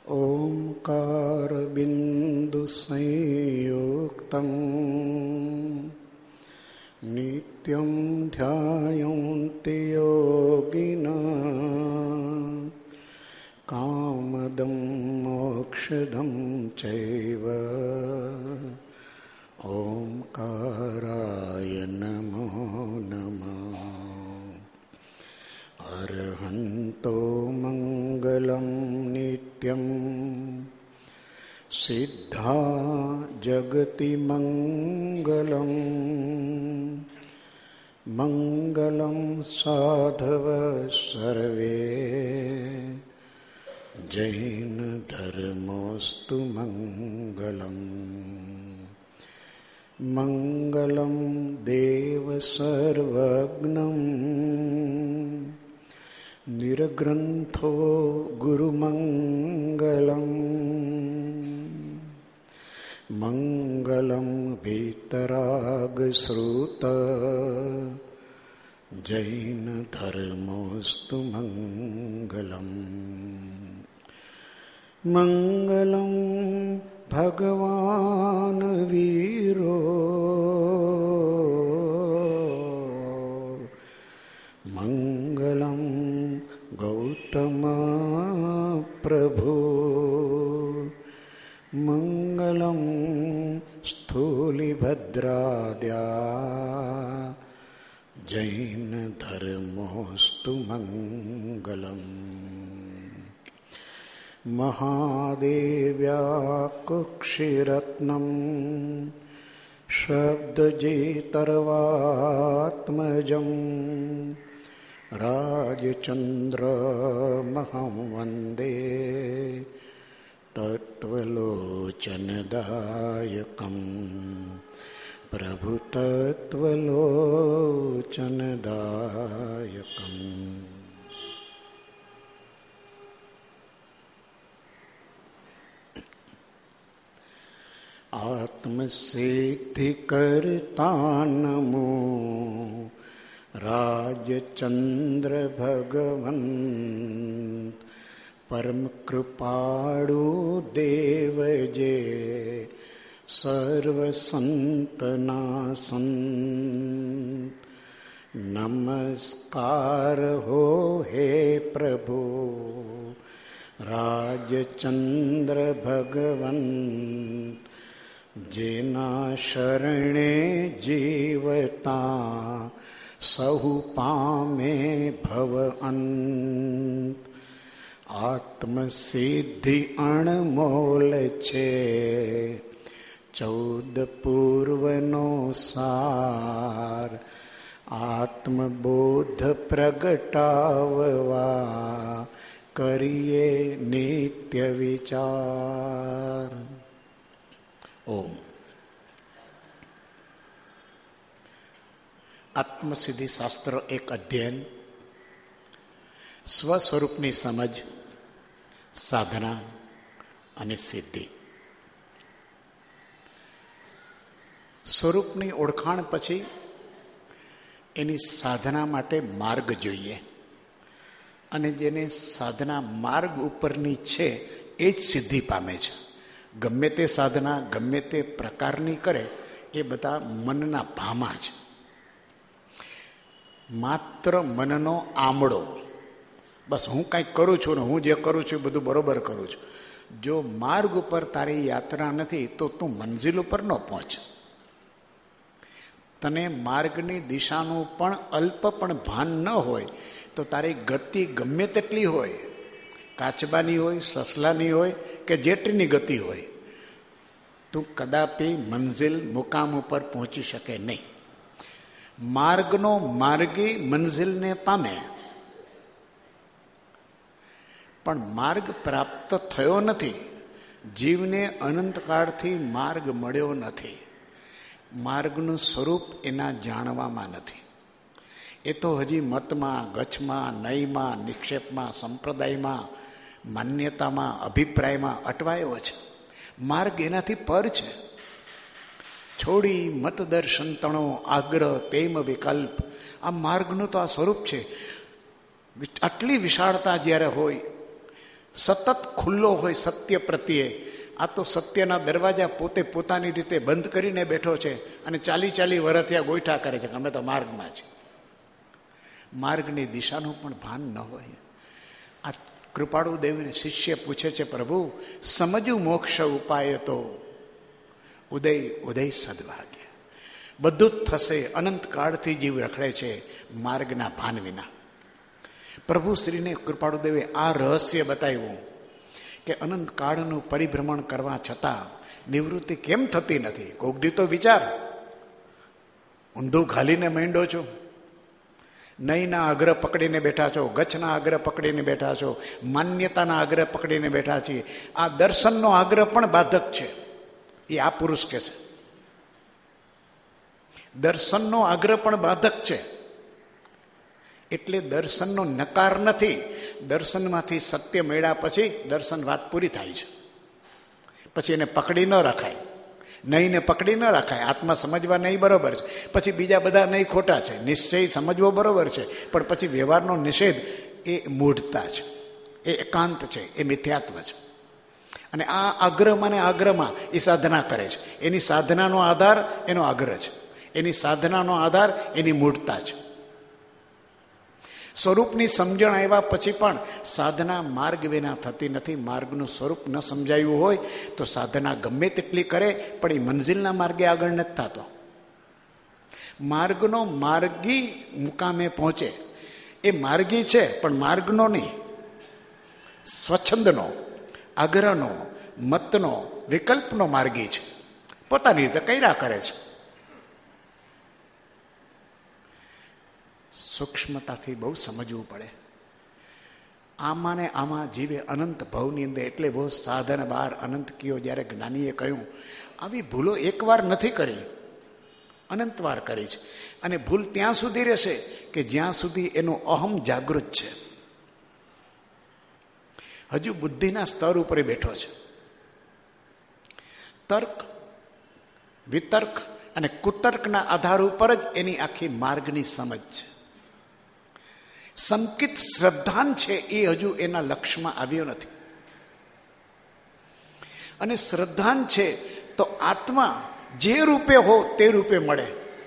ઓમકાર બિંદુ સંયુક્તમ નિત્યમ ધ્યાયન્તિ યોગિના કામદં મોક્ષદં ચૈવ ઓમકારાય નમો નમઃ. અરહંતો મંગલમ નિત્યમ સિદ્ધા જગતિ મંગલમ મંગલમ સાધવ સર્વે જૈન ધર્મોસ્તુ મંગલમ મંગલમ દેવ સર્વજ્ઞમ નિરગ્રંથો ગુરુમંગલમ મંગલમ વીતરાગશ્રુત જૈન ધર્મોસ્તુ મંગલમ મંગલમ ભગવાન વીરો મંગલમ ગૌતમ પ્રભુ મંગલમ સ્થૂલિભદ્રાદ્યા જૈન ધર્મોસ્તુ મંગલમ મહાદેવ્યા કુક્ષિરત્નમ શબ્દજેતર્વાત્મજં રાજચંદ્રમહં વંદે તત્વલોચનદાયકં પ્રભુતત્વલોચનદાયકં. આત્મસિદ્ધિ કરતા નમો રાજચંદ્ર ભગવન પરમ કૃપાળુ દેવ જે સર્વ સંતના સંત. નમસ્કાર હો હે પ્રભુ રાજચંદ્ર ભગવન જેના શરણે જીવતા સહુ પામે ભવ અંત. આત્મસિદ્ધિ અણમોલ છે 14 પૂર્વનો સાર. આત્મબોધ પ્રગટાવવા કરીએ નિત્ય વિચાર. ઓમ. આત્મસિદ્ધિ શાસ્ત્ર એક અધ્યયન, સ્વસ્વરૂપની સમજ, સાધના અને સિદ્ધિ. સ્વરૂપની ઓળખાણ પછી એની સાધના માટે માર્ગ જોઈએ, અને જેને સાધના માર્ગ ઉપરની છે એ જ સિદ્ધિ પામે છે. ગમે તે સાધના ગમે તે પ્રકારની કરે એ બધા મનના ભામાં છે. માત્ર મનનો આમળો, બસ હું કંઈક કરું છું ને હું જે કરું છું એ બધું બરોબર કરું છું. જો માર્ગ ઉપર તારી યાત્રા નથી તો તું મંજિલ ઉપર ન પહોંચ. તને માર્ગની દિશાનું પણ અલ્પ પણ ભાન ન હોય તો તારી ગતિ ગમે તેટલી હોય, કાચબાની હોય, સસલાની હોય કે જેટલીની ગતિ હોય, તું કદાપી મંજિલ મુકામ ઉપર પહોંચી શકે નહીં. માર્ગનો માર્ગી મંજિલને પામે, પણ માર્ગ પ્રાપ્ત થયો નથી. જીવને અનંતકાળથી માર્ગ મળ્યો નથી. માર્ગનું સ્વરૂપ એના જાણવામાં નથી. એ તો હજી મતમાં, ગચ્છમાં, નયમાં, નિક્ષેપમાં, સંપ્રદાયમાં, માન્યતામાં, અભિપ્રાયમાં અટવાયો છે. માર્ગ એનાથી પર છે. છોડી મત દર્શન તણો આગ્રહ પ્રેમ વિકલ્પ, આ માર્ગનું તો આ સ્વરૂપ છે. આટલી વિશાળતા જ્યારે હોય સતત ખુલ્લો હોય સત્ય પ્રત્યે. આ તો સત્યના દરવાજા પોતે પોતાની રીતે બંધ કરીને બેઠો છે અને 40 વર્ષથી ગોઈઠા કરે છે કે અમે તો માર્ગમાં છે. માર્ગની દિશાનું પણ ભાન ન હોય. આ કૃપાળુ દેવને શિષ્ય પૂછે છે, પ્રભુ સમજવું મોક્ષ ઉપાય તો ઉદય ઉદય સદભાગ્ય. બધું જ થશે. અનંત કાળથી જીવ રખડે છે માર્ગના ભાન વિના. પ્રભુ શ્રીને કૃપાળુ દેવે આ રહસ્ય બતાવ્યું કે અનંત કાળનું પરિભ્રમણ કરવા છતાં નિવૃત્તિ કેમ થતી નથી. કોક દી તો વિચાર, ઊંધું ઘાલીને માંડો છો, નહીંના આગ્રહ પકડીને બેઠા છો, ગચ્છના આગ્રહ પકડીને બેઠા છો, માન્યતાના આગ્રહ પકડીને બેઠા છીએ. આ દર્શનનો આગ્રહ પણ બાધક છે. એ આ પુરુષ કે છે દર્શનનો આગ્રહ પણ બાધક છે. એટલે દર્શનનો નકાર નથી. દર્શનમાંથી સત્ય મળ્યા પછી દર્શન વાત પૂરી થાય છે. પછી એને પકડી ન રખાય, નહીંને પકડી ન રખાય. આત્મા સમજવા નહીં બરોબર છે, પછી બીજા બધા નહીં ખોટા છે. નિશ્ચય સમજવો બરોબર છે, પણ પછી વ્યવહારનો નિષેધ એ મૂઢતા છે, એ એકાંત છે, એ મિથ્યાત્વ છે. અને આ આગ્રહમાં ને આગ્રહમાં એ સાધના કરે છે. એની સાધનાનો આધાર એનો આગ્રહ છે, એની સાધનાનો આધાર એની મૂઢતા છે. સ્વરૂપની સમજણ આવ્યા પછી પણ સાધના માર્ગ વિના થતી નથી. માર્ગનું સ્વરૂપ ન સમજાયું હોય તો સાધના ગમે તેટલી કરે પણ એ મંઝિલના માર્ગે આગળ નથી થતો. માર્ગનો માર્ગી મુકામે પહોંચે એ માર્ગી છે, પણ માર્ગનો નહીં, સ્વચ્છંદનો, આગ્રહનો, મતનો, વિકલ્પનો માર્ગી છે. પોતાની રીતે કર્યા કરે છે. સૂક્ષ્મતાથી બહુ સમજવું પડે. આમાં ને આમાં જીવે અનંત ભવની અંદર. એટલે બહુ સાધન બાર અનંત કયો. જ્યારે જ્ઞાનીએ કહ્યું આવી ભૂલો એકવાર નથી કરી, અનંત વાર કરી છે. અને ભૂલ ત્યાં સુધી રહેશે કે જ્યાં સુધી એનો અહમ જાગૃત છે. હજુ બુદ્ધિના સ્તર ઉપર બેઠો છે. તર્ક, વિતર્ક અને કુતર્કના આધાર ઉપર જ એની આખી માર્ગની સમજ છે. સંકિત શ્રદ્ધાન છે એ હજુ એના લક્ષ્યમાં આવ્યો નથી. અને શ્રદ્ધાન છે તો આત્મા જે રૂપે હો તે રૂપે મળે.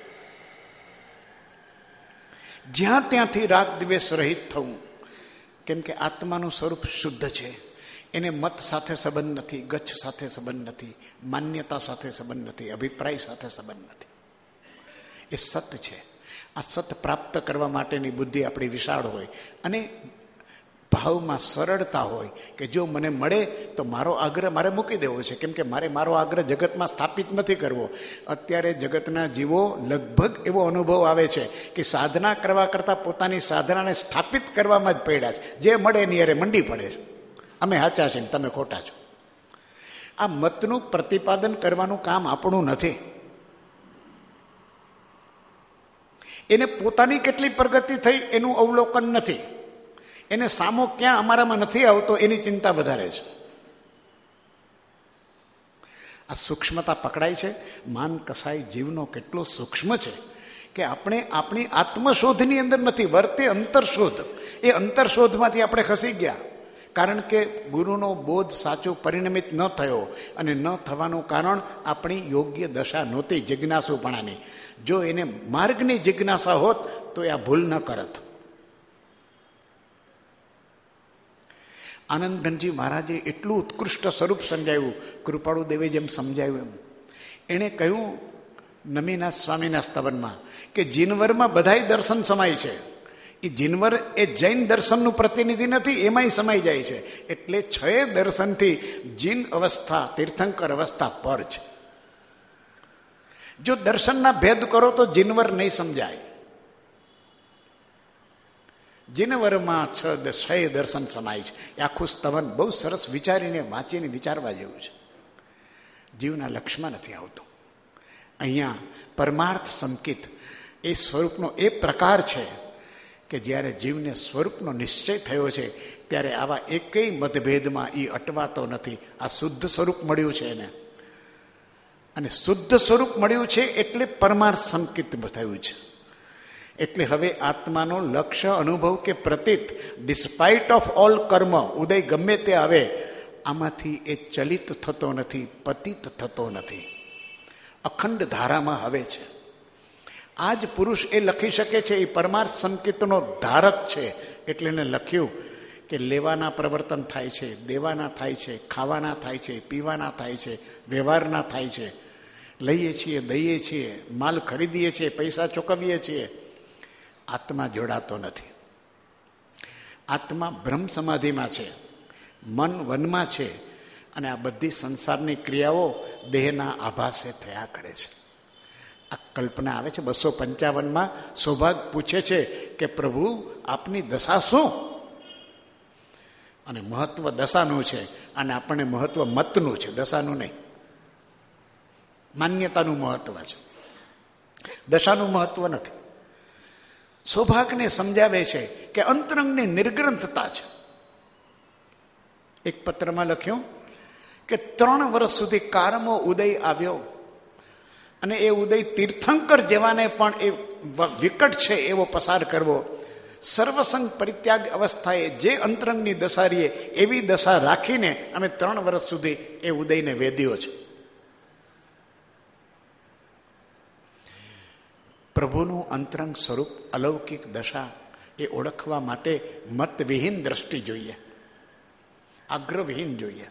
જ્યાં ત્યાંથી રાગ દ્વેષ રહિત થવું. કેમ કે આત્માનું સ્વરૂપ શુદ્ધ છે. એને મત સાથે સંબંધ નથી, ગચ્છ સાથે સંબંધ નથી, માન્યતા સાથે સંબંધ નથી, અભિપ્રાય સાથે સંબંધ નથી. એ સત છે. આ સત પ્રાપ્ત કરવા માટેની બુદ્ધિ આપણી વિશાળ હોય અને ભાવમાં સરળતા હોય કે જો મને મળે તો મારો આગ્રહ મારે મૂકી દેવો છે. કેમ કે મારો આગ્રહ જગતમાં સ્થાપિત નથી કરવો. અત્યારે જગતના જીવો લગભગ એવો અનુભવ આવે છે કે સાધના કરવા કરતાં પોતાની સાધનાને સ્થાપિત કરવામાં જ પડ્યા છે. જે મળે એની યારે મંડી પડે છે. અમે સાચા છે ને તમે ખોટા છો. આ મતનું પ્રતિપાદન કરવાનું કામ આપણું નથી. એને પોતાની કેટલી પ્રગતિ થઈ એનું અવલોકન નથી. એને સામો ક્યાં અમારામાં નથી આવતો એની ચિંતા વધારે છે. આ સૂક્ષ્મતા પકડાય છે. માન કસાય જીવનો કેટલો સૂક્ષ્મ છે કે આપણે આપણી આત્મશોધની અંદર નથી, વર્તે અંતરશોધ. એ અંતરશોધમાંથી આપણે ખસી ગયા. કારણ કે ગુરુનો બોધ સાચો પરિણમિત ન થયો. અને ન થવાનું કારણ આપણી યોગ્ય દશા નહોતી જિજ્ઞાસુપણાની. જો એને માર્ગની જિજ્ઞાસા હોત તો એ આ ભૂલ ન કરત. આનંદઘનજી મહારાજે એટલું ઉત્કૃષ્ટ સ્વરૂપ સમજાવ્યું, કૃપાળુ દેવે જેમ સમજાવ્યું એમ. એણે કહ્યું નમીનાથ સ્વામીના સ્તવનમાં કે જીનવરમાં બધાય દર્શન સમાય છે. એ જીનવર એ જૈન દર્શનનું પ્રતિનિધિ નથી, એમાંય સમાઈ જાય છે. એટલે 6 દર્શનથી જીન અવસ્થા, તીર્થંકર અવસ્થા પર છે. જો દર્શનના ભેદ કરો તો જીનવર નહીં સમજાય. જીનવરમાં 6 દર્શન સમાય છે. એ આખું સ્તવન બહુ સરસ વિચારીને વાંચીને વિચારવા જેવું છે. જીવના લક્ષ્યમાં નથી આવતું. અહીંયા પરમાર્થ સંકિત એ સ્વરૂપનો એ પ્રકાર છે કે જ્યારે જીવને સ્વરૂપનો નિશ્ચય થયો છે ત્યારે આવા એકેય મતભેદમાં એ અટવાતો નથી. આ શુદ્ધ સ્વરૂપ મળ્યું છે એને. અને શુદ્ધ સ્વરૂપ મળ્યું છે એટલે પરમાર્થ સંકિત થયું છે. એટલે હવે આત્માનો લક્ષ્ય, અનુભવ કે પ્રતીત, ડિસ્પાઇટ ઓફ ઓલ કર્મ, ઉદય ગમે તે આવે, આમાંથી એ ચલિત થતો નથી, પતિત થતો નથી, અખંડ ધારામાં હવે છે. આ જ પુરુષ એ લખી શકે છે, એ પરમાર્થ સંકેતનો ધારક છે. એટલે એને લખ્યું કે લેવાના પ્રવર્તન થાય છે, દેવાના થાય છે, ખાવાના થાય છે, પીવાના થાય છે, વ્યવહારના થાય છે, લઈએ છીએ, દઈએ છીએ, માલ ખરીદીએ છીએ, પૈસા ચૂકવીએ છીએ. આત્મા જોડાતો નથી. આત્મા બ્રહ્મ સમાધિમાં છે, મન વનમાં છે, અને આ બધી સંસારની ક્રિયાઓ દેહના આભાસે થયા કરે છે. આ કલ્પના આવે છે. 255માં સૌભાગ પૂછે છે કે પ્રભુ આપની દશા શું? અને મહત્વ દશાનું છે, અને આપણને મહત્વ મતનું છે, દશાનું નહીં. માન્યતાનું મહત્વ છે, દશાનું મહત્વ નથી. સૌભાગને સમજાવે છે કે અંતરંગની નિર્ગ્રંથતા છે. એક પત્રમાં લખ્યું કે 3 વર્ષ સુધી કારમો ઉદય આવ્યો, અને એ ઉદય તીર્થંકર જેવાને પણ એ વિકટ છે એવો પસાર કરવો. સર્વસંગ પરિત્યાગ અવસ્થાએ જે અંતરંગની દશા રહીએ એવી દશા રાખીને અમે 3 વર્ષ સુધી એ ઉદયને વેદ્યો છે. પ્રભુનું અંતરંગ સ્વરૂપ, અલૌકિક દશા એ ઓળખવા માટે મતવિહીન દ્રષ્ટિ જોઈએ, આગ્રહવિહીન જોઈએ.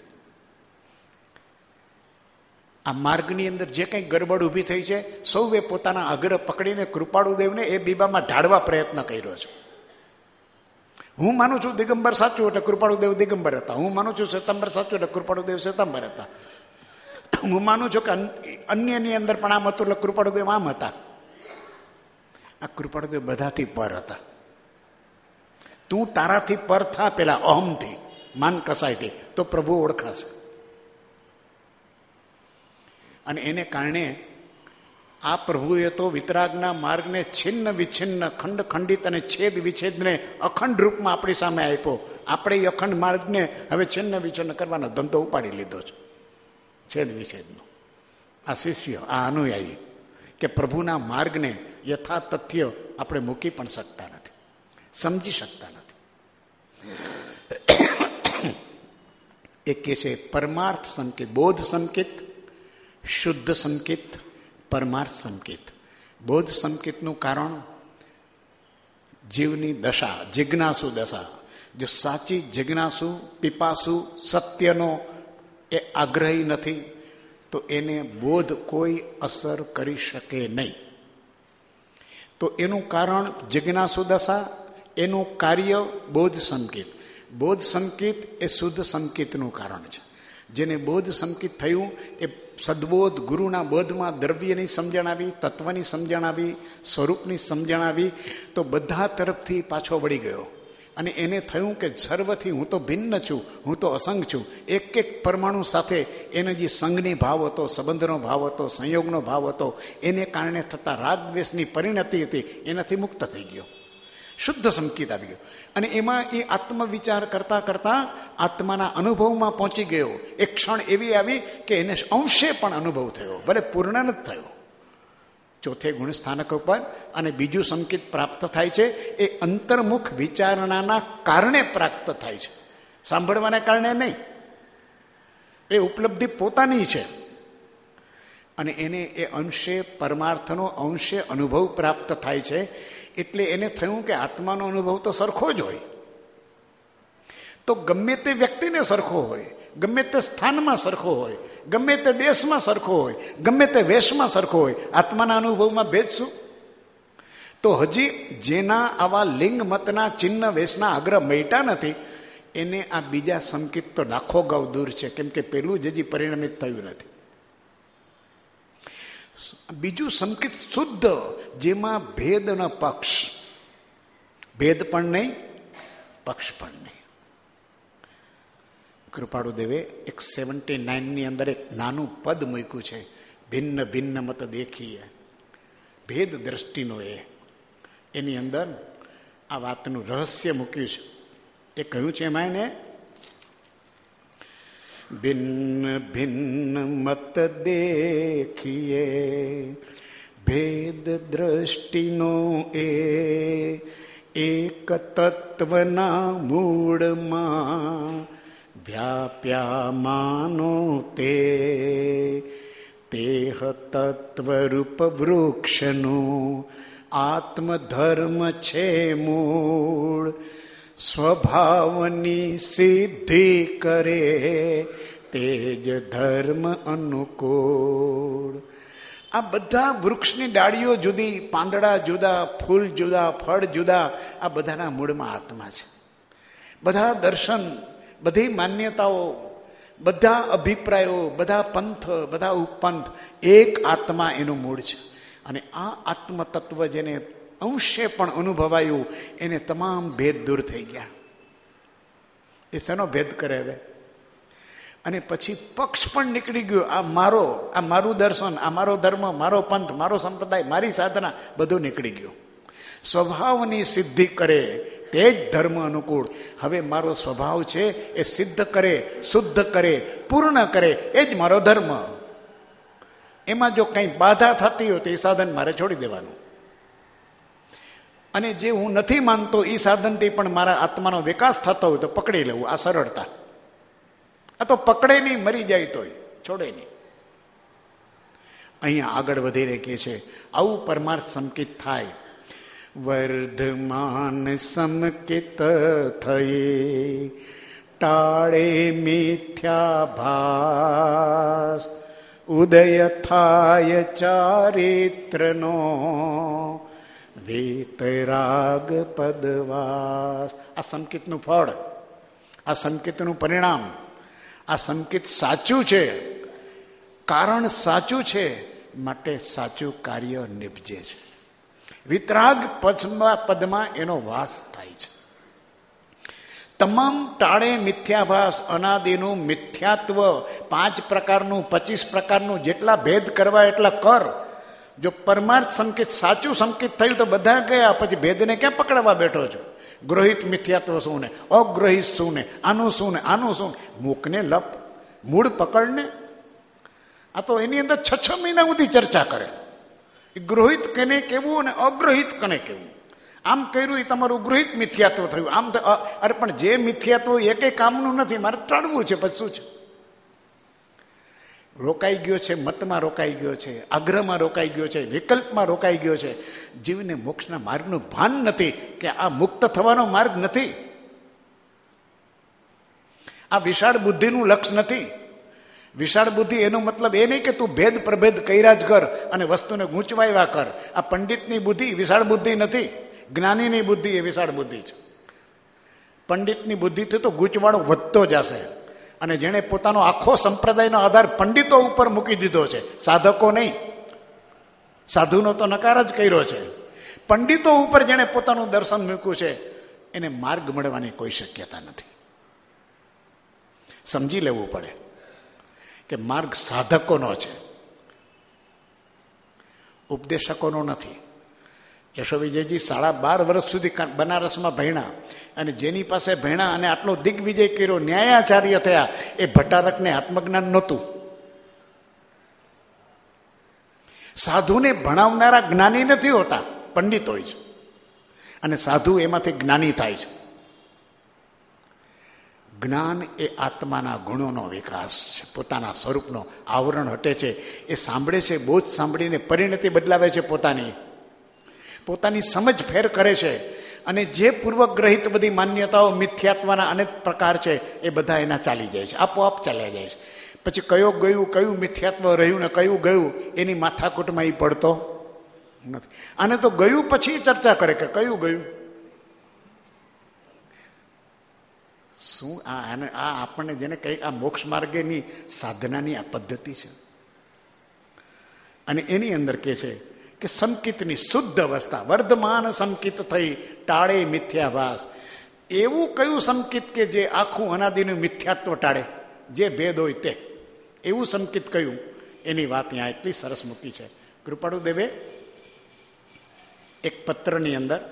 આ માર્ગની અંદર જે કંઈ ગડબડ ઊભી થઈ છે, સૌએ પોતાના આગ્રહ પકડીને કૃપાળુદેવને એ બીબામાં ઢાળવા પ્રયત્ન કર્યો છે. હું માનું છું દિગંબર સાચું એટલે કૃપાળુદેવ દિગંબર હતા. હું માનું છું શ્વેતાંબર સાચું એટલે કૃપાળુદેવ શ્વેતાંબર હતા. હું માનું છું કે અન્યની અંદર પણ આમ હતું એટલે કૃપાળુદેવ આમ હતા. આ કૃપાળુદેવ બધાથી પર હતા. તું તારાથી પર થા, પેલા અહમથી, માન કસાયથી, તો પ્રભુ ઓળખાશે. અને એને કારણે આ પ્રભુએ તો વિતરાગના માર્ગને છિન્ન વિછિન્ન, ખંડ ખંડિત અને છેદ વિછેદને અખંડ રૂપમાં આપણી સામે આપ્યો. આપણે એ અખંડ માર્ગને હવે છિન્ન વિછિન્ન કરવાનો ધંધો ઉપાડી લીધો છે, છેદ વિછેદનો. આ શિષ્ય, આ અનુયાયી કે પ્રભુના માર્ગને યથા તથ્ય આપણે મૂકી પણ શકતા નથી, સમજી શકતા નથી. એ કે છે પરમાર્થ સંકેત, બોધ સંકેત, શુદ્ધ સંકેત, પરમાર્થ સંકેત. બોધ સંકેતનું કારણ જીવની દશા, જિજ્ઞાસુ દશા. જો સાચી જિજ્ઞાસુ, પીપાસુ, સત્યનો એ આગ્રહી નથી તો એને બોધ કોઈ અસર કરી શકે નહીં. તો એનું કારણ જિજ્ઞાસુ દશા, એનું કાર્ય બોધ સંકેત. બોધ સંકેત એ શુદ્ધ સંકેતનું કારણ છે. જેને બોધ સંકેત થયું એ સદબોધ, ગુરુના બોધમાં દ્રવ્યની સમજણ આવી, તત્વની સમજણ આવી, સ્વરૂપની સમજણ આવી, તો બધા તરફથી પાછો વળી ગયો. અને એને થયું કે સર્વથી હું તો ભિન્ન છું, હું તો અસંગ છું. એક એક પરમાણુ સાથે એને જે સંઘની ભાવ હતો, સંબંધનો ભાવ હતો, સંયોગનો ભાવ હતો, એને કારણે થતા રાગ દ્વેષની પરિણતિ હતી, એનાથી મુક્ત થઈ ગયો. શુદ્ધ સંકેત આવી ગયો. અને એમાં એ આત્મવિચાર કરતા કરતા આત્માના અનુભવમાં પહોંચી ગયો. એક ક્ષણ એવી આવી કે એને અંશે પણ અનુભવ થયો, ભલે પૂર્ણ નથી થયો. ચોથે ગુણ સ્થાનક ઉપર અને બીજું સંકેત પ્રાપ્ત થાય છે એ અંતર્મુખ વિચારણાના કારણે પ્રાપ્ત થાય છે, સાંભળવાના કારણે નહીં. એ ઉપલબ્ધિ પોતાની છે. અને એને એ અંશે પરમાર્થનો અંશે અનુભવ પ્રાપ્ત થાય છે. એટલે એને થયું કે આત્માનો અનુભવ તો સરખો જ હોય. તો ગમે તે વ્યક્તિને સરખો હોય, ગમે તે સ્થાનમાં સરખો હોય, ગમે તે દેશમાં સરખો હોય, ગમે તે વેશમાં સરખો હોય, આત્માના અનુભવમાં ભેદ શું? તો હજી જેના આવા લિંગ મતના ચિહ્ન વેશના આગ્રહ મટ્યા નથી એને આ બીજા સંકેત તો લાખો ગૌ દૂર છે, કેમ કે પેલું જ હજી પરિણમિત થયું નથી. બીજું સંકેત શુદ્ધ, જેમાં ભેદ ન પક્ષ, ભેદ પણ નહીં, પક્ષ પણ નહીં. કૃપાળુદેવે 179ની અંદર એક નાનું પદ મૂક્યું છે, ભિન્ન ભિન્ન મત દેખીએ, ભેદ દ્રષ્ટિનો. એની અંદર આ વાતનું રહસ્ય મૂક્યું છે. એ કહ્યું છે એમાં એને ભિન્ન ભિન્ન મત દેખીએ, ભેદ દ્રષ્ટિનો એક તત્વના મૂળમાં વ્યાપ્યા માનો તે તેહ તત્વરૂપ વૃક્ષનું આત્મધર્મ છે મૂળ. સ્વભાવની સિદ્ધિ કરે તેજ ધર્મ અનુકૂળ. આ બધા વૃક્ષની ડાળીઓ જુદી, પાંદડા જુદા, ફૂલ જુદા, ફળ જુદા, આ બધાના મૂળમાં આત્મા છે. બધા દર્શન, બધી માન્યતાઓ, બધા અભિપ્રાયો, બધા પંથ, બધા ઉપપંથ, એક આત્મા એનું મૂળ છે. અને આ આત્મતત્વ જેને અંશે પણ અનુભવાયું એને તમામ ભેદ દૂર થઈ ગયા. એ શેનો ભેદ કરે હવે? અને પછી પક્ષ પણ નીકળી ગયો. આ મારું દર્શન, આ મારો ધર્મ, મારો પંથ, મારો સંપ્રદાય, મારી સાધના, બધું નીકળી ગયું. સ્વભાવની સિદ્ધિ કરે તે જ ધર્મ અનુકૂળ. હવે મારો સ્વભાવ છે એ સિદ્ધ કરે, શુદ્ધ કરે, પૂર્ણ કરે, એ જ મારો ધર્મ. એમાં જો કંઈ બાધા થતી હોય તો એ સાધન મારે છોડી દેવાનું. અને જે હું નથી માનતો એ સાધનથી પણ મારા આત્માનો વિકાસ થતો હોય તો પકડી લેવું. આ સરળતા. આ તો પકડે નહીં, મરી જાય તોય છોડે નહીં. અહીંયા આગળ વધીને કહે છે આવું પરમાર્થ સંકિત થાય. વર્ધમાન સમકિત થયે ટાળે મિથ્યાભાસ ઉદય થાય ચારિત્રનો વેતરાગ પદવાસ. આ સંકિતનું ફળ, આ સંકિતનું પરિણામ. આ સંકિત સાચું છે, કારણ સાચું છે, માટે સાચું કાર્ય નિપજે છે. વિતરાગ પદમાં એનો વાસ થાય છે. તમામ ટાળે મિથ્યાભાસ, અનાદિનું મિથ્યાત્વ, 5 પ્રકારનું, 25 પ્રકારનું, જેટલા ભેદ કરવા એટલા કર. જો પરમાર્થ સંકેત સાચું સંકેત થયું તો બધા ગયા, પછી ભેદને ક્યાં પકડવા બેઠો છો? ગ્રહિત મિથ્યાત્વ શું ને, અગ્રહિત શું ને, આનું શું ને, આનું શું? મૂકને લપ, મૂળ પકડને. આ તો એની અંદર 6 મહિના સુધી ચર્ચા કરે. ગૃહિત કેને કેવું અને અગ્રહિત કને કેવું. આમ કર્યું એ તમારું ગૃહિત મિથ્યાત્વ થયું. આમ અરે પણ જે મિથ્યાત્વ એકે કામનું નથી, મારે ટાળવું છે. પછી શું છે? રોકાઈ ગયો છે, મતમાં રોકાઈ ગયો છે, આગ્રહમાં રોકાઈ ગયો છે, વિકલ્પમાં રોકાઈ ગયો છે. જીવને મોક્ષના માર્ગનું ભાન નથી કે આ મુક્ત થવાનો માર્ગ નથી. આ વિશાળ બુદ્ધિનું લક્ષ્ય નથી. વિશાળ બુદ્ધિ એનો મતલબ એ નહીં કે તું ભેદ પ્રભેદ કર્યા જ કર અને વસ્તુને ગૂંચવાયા કર. આ પંડિતની બુદ્ધિ વિશાળ બુદ્ધિ નથી. જ્ઞાનીની બુદ્ધિ એ વિશાળ બુદ્ધિ છે. પંડિતની બુદ્ધિથી તો ગૂંચવાડો વધતો જશે. અને જેણે પોતાનો આખો સંપ્રદાયનો આધાર પંડિતો ઉપર મૂકી દીધો છે, સાધકો નહીં. સાધુનો તો નકાર જ કર્યો છે. પંડિતો ઉપર જેણે પોતાનું દર્શન મૂક્યું છે એને માર્ગ મળવાની કોઈ શક્યતા નથી. સમજી લેવું પડે કે માર્ગ સાધકોનો છે, ઉપદેશકોનો નથી. યશો વિજયજી 12.5 વર્ષ સુધી બનારસમાં ભણ્યા અને જેની પાસે ભણ્યા અને આટલો દિગ્વિજય કર્યો, ન્યાયાચાર્ય થયા, એ ભટ્ટારકને આત્મજ્ઞાન નહોતું. સાધુને ભણાવનારા જ્ઞાની નથી હોતા, પંડિત હોય છે. અને સાધુ એમાંથી જ્ઞાની થાય છે. જ્ઞાન એ આત્માના ગુણોનો વિકાસ છે, પોતાના સ્વરૂપનો આવરણ હટે છે. એ સાંભળે છે, બહુ જ સાંભળીને પરિણતિ બદલાવે છે, પોતાની સમજ ફેર કરે છે. અને જે પૂર્વગ્રહિત બધી માન્યતાઓ મિથ્યાત્વના અનેક પ્રકાર છે એ બધા એના ચાલી જાય છે, આપોઆપ ચાલ્યા જાય છે. પછી કયો ગયું, કયું મિથ્યાત્વ રહ્યું ને કયું ગયું એની માથાકૂટમાં એ પડતો નથી. આને તો ગયું પછી ચર્ચા કરે કે કયું ગયું. શું આ આપણને જેને કઈ આ મોક્ષ માર્ગેની સાધનાની આ પદ્ધતિ છે. અને એની અંદર કે છે કે સંકિતની શુદ્ધ અવસ્થા, વર્ધમાન સંકિત થઈ ટાળે મિથ્યાભાસ. એવું કયું સંકિત કે જે આખું અનાદિનું મિથ્યાત્વ ટાળે, જે ભેદ હોય તે, એવું સંકિત કયું? એની વાત ત્યાં એટલી સરસ મૂકી છે. કૃપાળુ દેવે એક પત્રની અંદર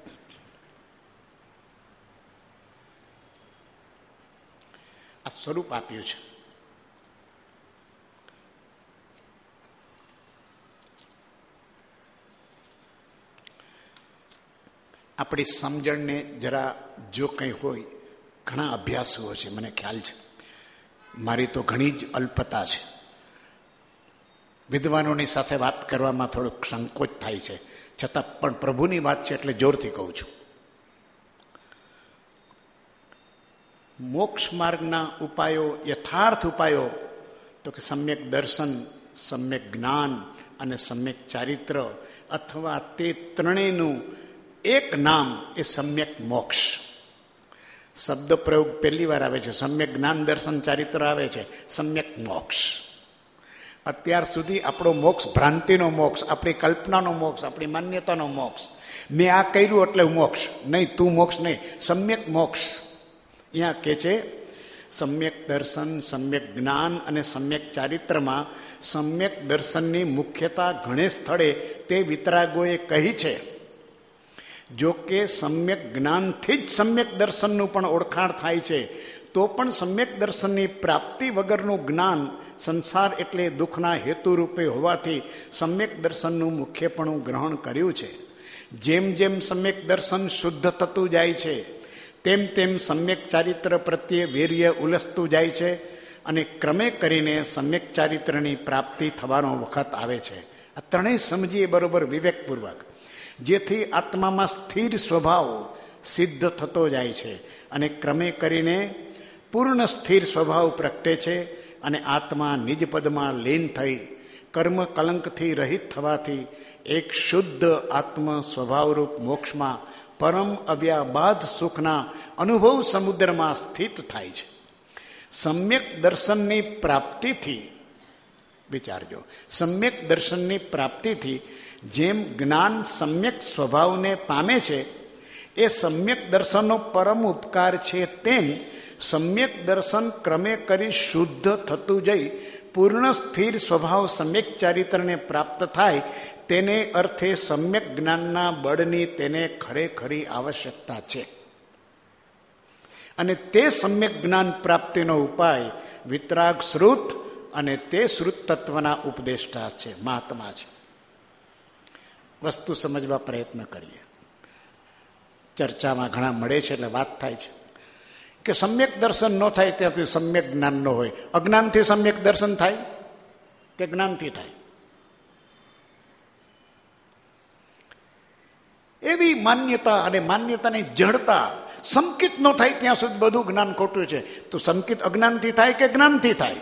આ સ્વરૂપ આપ્યું છે. આપણી સમજણને જરા જો કંઈ હોય, ઘણા અભ્યાસો છે, મને ખ્યાલ છે, મારી તો ઘણી જ અલ્પતા છે, વિદ્વાનોની સાથે વાત કરવામાં થોડોક સંકોચ થાય છે, છતાં પણ પ્રભુની વાત છે એટલે જોરથી કહું છું. મોક્ષ માર્ગના ઉપાયો, યથાર્થ ઉપાયો તો કે સમ્યક દર્શન, સમ્યક જ્ઞાન અને સમ્યક ચારિત્ર, અથવા તે ત્રણેયનું એક નામ એ સમ્યક મોક્ષ. શબ્દ પ્રયોગ પહેલી વાર આવે છે, સમ્યક જ્ઞાન દર્શન ચારિત્ર આવે છે, સમ્યક મોક્ષ. અત્યાર સુધી આપણો મોક્ષ ભ્રાંતિનો મોક્ષ, આપણી કલ્પનાનો મોક્ષ, આપણી માન્યતાનો મોક્ષ. મેં આ કર્યું એટલે મોક્ષ નહીં, તું મોક્ષ નહીં, સમ્યક મોક્ષ. અહીંયા કે છે સમ્યક દર્શન, સમ્યક જ્ઞાન અને સમ્યક ચારિત્રમાં સમ્યક દર્શનની મુખ્યતા ઘણે સ્થળે તે વિતરાગોએ કહી છે. જો કે સમ્યક જ્ઞાનથી જ સમ્યક દર્શનનું પણ ઓળખાણ થાય છે, તો પણ સમ્યક દર્શનની પ્રાપ્તિ વગરનું જ્ઞાન સંસાર એટલે દુઃખના હેતુરૂપે હોવાથી સમ્યક દર્શનનું મુખ્યપણું ગ્રહણ કર્યું છે. જેમ જેમ સમ્યક દર્શન શુદ્ધ થતું જાય છે, તેમ તેમ સમ્યક ચારિત્ર પ્રત્યે વીર્ય ઉલસતું જાય છે, અને ક્રમે કરીને સમ્યક ચારિત્રની પ્રાપ્તિ થવાનો વખત આવે છે. આ ત્રણેય સમજીએ બરોબર વિવેકપૂર્વક, જેથી આત્મામાં સ્થિર સ્વભાવ સિદ્ધ થતો જાય છે, અને ક્રમે કરીને પૂર્ણ સ્થિર સ્વભાવ પ્રગટે છે, અને આત્મા નિજ પદમાં લીન થઈ કર્મ કલંકથી રહિત થવાથી એક શુદ્ધ આત્મ સ્વભાવરૂપ મોક્ષમાં પરમ અવ્યાબાદ સુખના અનુભવ સમુદ્રમાં સ્થિત થાય છે. સમ્યક દર્શનની પ્રાપ્તિથી, વિચારજો, સમ્યક દર્શનની પ્રાપ્તિથી જેમ જ્ઞાન સમ્યક સ્વભાવને પામે છે, એ સમ્યક દર્શનનો પરમ ઉપકાર છે, તેમ સમ્યક દર્શન ક્રમે કરી શુદ્ધ થતું જઈ પૂર્ણ સ્થિર સ્વભાવ સમ્યક ચારિત્રને પ્રાપ્ત થાય, તેને અર્થે સમ્યક જ્ઞાનના બળની તેને ખરેખરી આવશ્યકતા છે. અને તે સમ્યક જ્ઞાન પ્રાપ્તિનો ઉપાય વિતરાગ શ્રુત અને તે શ્રુત તત્વના ઉપદેષ્ટા છે, મહાત્મા છે. વસ્તુ સમજવા પ્રયત્ન કરીએ. ચર્ચામાં ઘણા મળે છે એટલે વાત થાય છે કે સમ્યક દર્શન ન થાય ત્યાંથી સમ્યક જ્ઞાન ન હોય. અજ્ઞાનથી સમ્યક દર્શન થાય કે જ્ઞાનથી થાય? એવી માન્યતા અને માન્યતાની જડતા, સંકિત ન થાય ત્યાં સુધી બધું જ્ઞાન ખોટું છે. તો સંકિત અજ્ઞાનથી થાય કે જ્ઞાનથી થાય?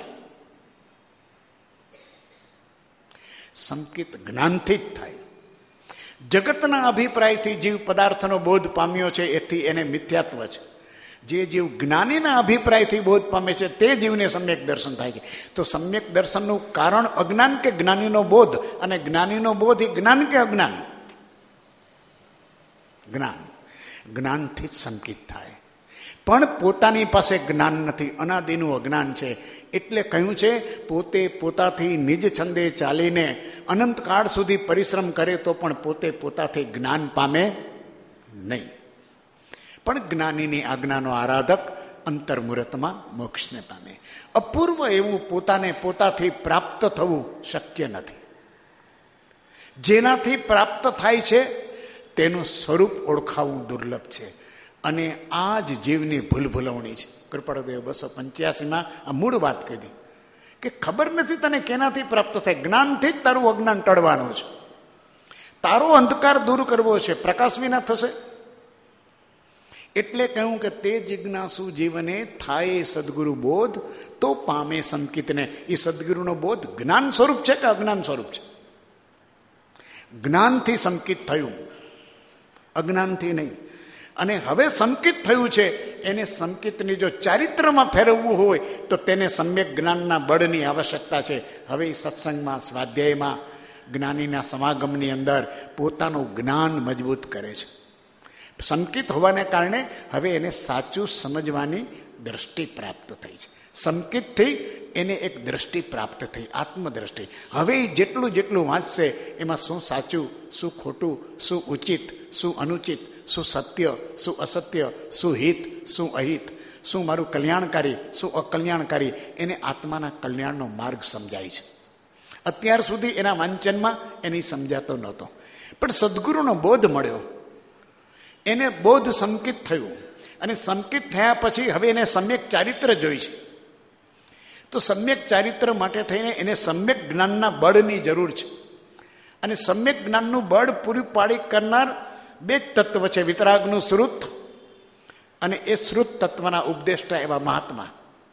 સંકિત જ્ઞાનથી જ થાય. જગતના અભિપ્રાયથી જીવ પદાર્થનો બોધ પામ્યો છે, એથી એને મિથ્યાત્વ છે. જે જીવ જ્ઞાનીના અભિપ્રાયથી બોધ પામે છે તે જીવને સમ્યક દર્શન થાય છે. તો સમ્યક દર્શનનું કારણ અજ્ઞાન કે જ્ઞાનીનો બોધ? અને જ્ઞાનીનો બોધ એ જ્ઞાન કે અજ્ઞાન? જ્ઞાન. જ્ઞાનથી જ સંકિત થાય. પણ પોતાની પાસે જ્ઞાન નથી, અનાદિનું અજ્ઞાન છે. એટલે કહ્યું છે, પોતે પોતાથી નિજ છંદે ચાલીને અનંતકાળ સુધી પરિશ્રમ કરે તો પણ પોતે પોતાથી જ્ઞાન પામે નહીં. પણ જ્ઞાનીની આજ્ઞાનો આરાધક અંતર્મુહૂર્તમાં મોક્ષને પામે. અપૂર્વ એવું પોતાને પોતાથી પ્રાપ્ત થવું શક્ય નથી. જેનાથી પ્રાપ્ત થાય છે તેનું સ્વરૂપ ઓળખાવું દુર્લભ છે. અને આ જ જીવની ભૂલભૂલવણી છે. કૃપાળુદેવ 285માં આ મૂળ વાત કીધી કે ખબર નથી તને કેનાથી પ્રાપ્ત થાય. જ્ઞાનથી જ તારું અજ્ઞાન ટળવાનું છે, તારો અંધકાર દૂર કરવો છે, પ્રકાશ વિના થશે. એટલે કહ્યું કે તે જિજ્ઞાસુ જીવને થાય સદગુરુ બોધ તો પામે સંકિતને. એ સદગુરુનો બોધ જ્ઞાન સ્વરૂપ છે કે અજ્ઞાન સ્વરૂપ છે? જ્ઞાનથી સંકિત થયું, અજ્ઞાનથી નહીં. અને હવે સંકિત થયું છે, એને સંકિતની જો ચારિત્રમાં ફેરવવું હોય તો તેને સમ્યક જ્ઞાનના બળની આવશ્યકતા છે. હવે સત્સંગમાં, સ્વાધ્યાયમાં, જ્ઞાનીના સમાગમની અંદર પોતાનું જ્ઞાન મજબૂત કરે છે. સંકિત હોવાને કારણે હવે એને સાચું સમજવાની દ્રષ્ટિ પ્રાપ્ત થઈ છે. સંકિતથી એને એક દ્રષ્ટિ પ્રાપ્ત થઈ, આત્મદ્રષ્ટિ. હવે જેટલું જેટલું વાંચશે એમાં શું સાચું, શું ખોટું, શું ઉચિત, શું અનુચિત, શું સત્ય, શું અસત્ય, શું હિત, શું અહિત, શું મારું કલ્યાણકારી, શું અકલ્યાણકારી, એને આત્માના કલ્યાણનો માર્ગ સમજાય છે. અત્યાર સુધી એના વાંચનમાં એની સમજાતો નહોતો, પણ સદગુરુનો બોધ મળ્યો એને બોધ સંકિત થયું, અને સંકિત થયા પછી હવે એને સમ્યક ચારિત્ર જોઈ છે. તો સમ્યક ચારિત્ર માટે થઈને એને સમ્યક જ્ઞાનના બળની જરૂર છે. અને સમ્યક જ્ઞાનનું બળ પૂરું પાડી કરનાર બે જ તત્વ છે, વિતરાગનું શ્રુત અને એ શ્રુત તત્વના ઉપદેષ્ટા એવા મહાત્મા.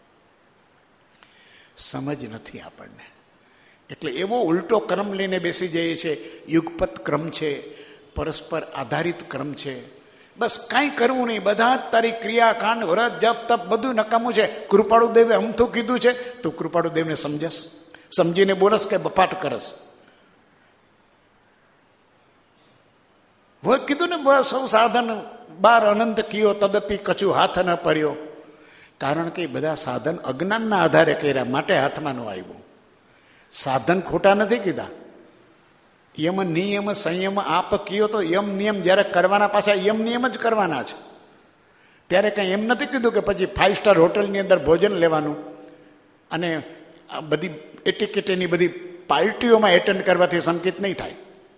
સમજ નથી આપણને, એટલે એવો ઉલટો ક્રમ લઈને બેસી જઈએ છે. યુગપત ક્રમ છે, પરસ્પર આધારિત ક્રમ છે. બસ કાંઈ કરવું નહીં, બધા જ તારી ક્રિયાકાંડ, વ્રત, જપ, તપ બધું નકામું છે. કૃપાળુદેવે અમથું કીધું છે, તું કૃપાળુદેવને સમજસ, સમજીને બોલસ કે બપાટ કરસ? હોય કીધું ને, બસ સૌ સાધન બાર અનંત કયો તદપી કછું હાથ ન પર્યો. કારણ કે બધા સાધન અજ્ઞાનના આધારે કર્યા માટે હાથમાં ન આવ્યું. સાધન ખોટા નથી કીધા. યમ નિયમ સંયમ આપ કયો તો યમ નિયમ જ્યારે કરવાના પાછા યમ નિયમ જ કરવાના છે. ત્યારે કંઈ એમ નથી કીધું કે પછી 5 સ્ટાર હોટલની અંદર ભોજન લેવાનું અને બધી એટીકેટેની બધી પાર્ટીઓમાં એટેન્ડ કરવાથી સંકિત નહીં થાય.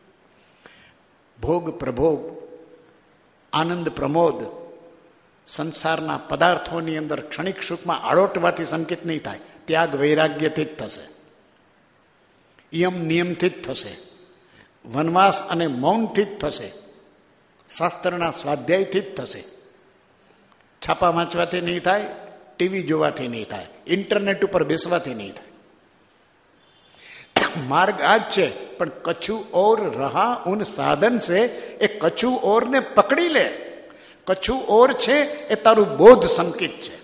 ભોગ પ્રભોગ, આનંદ પ્રમોદ, સંસારના પદાર્થોની અંદર ક્ષણિક સુખમાં આળોટવાથી સંકિત નહીં થાય. ત્યાગ વૈરાગ્યથી જ થશે, યમ નિયમથી જ થશે, વનવાસ અને મૌનથી જ થશે, શાસ્ત્રના સ્વાધ્યાયથી જ થશે. છાપા વાંચવાથી નહીં થાય, ટીવી જોવાથી નહીં થાય, ઇન્ટરનેટ ઉપર બેસવાથી નહીં થાય. માર્ગ આ જ છે. પણ કછુ ઓર રહા ઉન સાધન છે, એ કછુ ઓર ને પકડી લે. કછુ ઓર છે એ તારું બોધ સંકિત છે.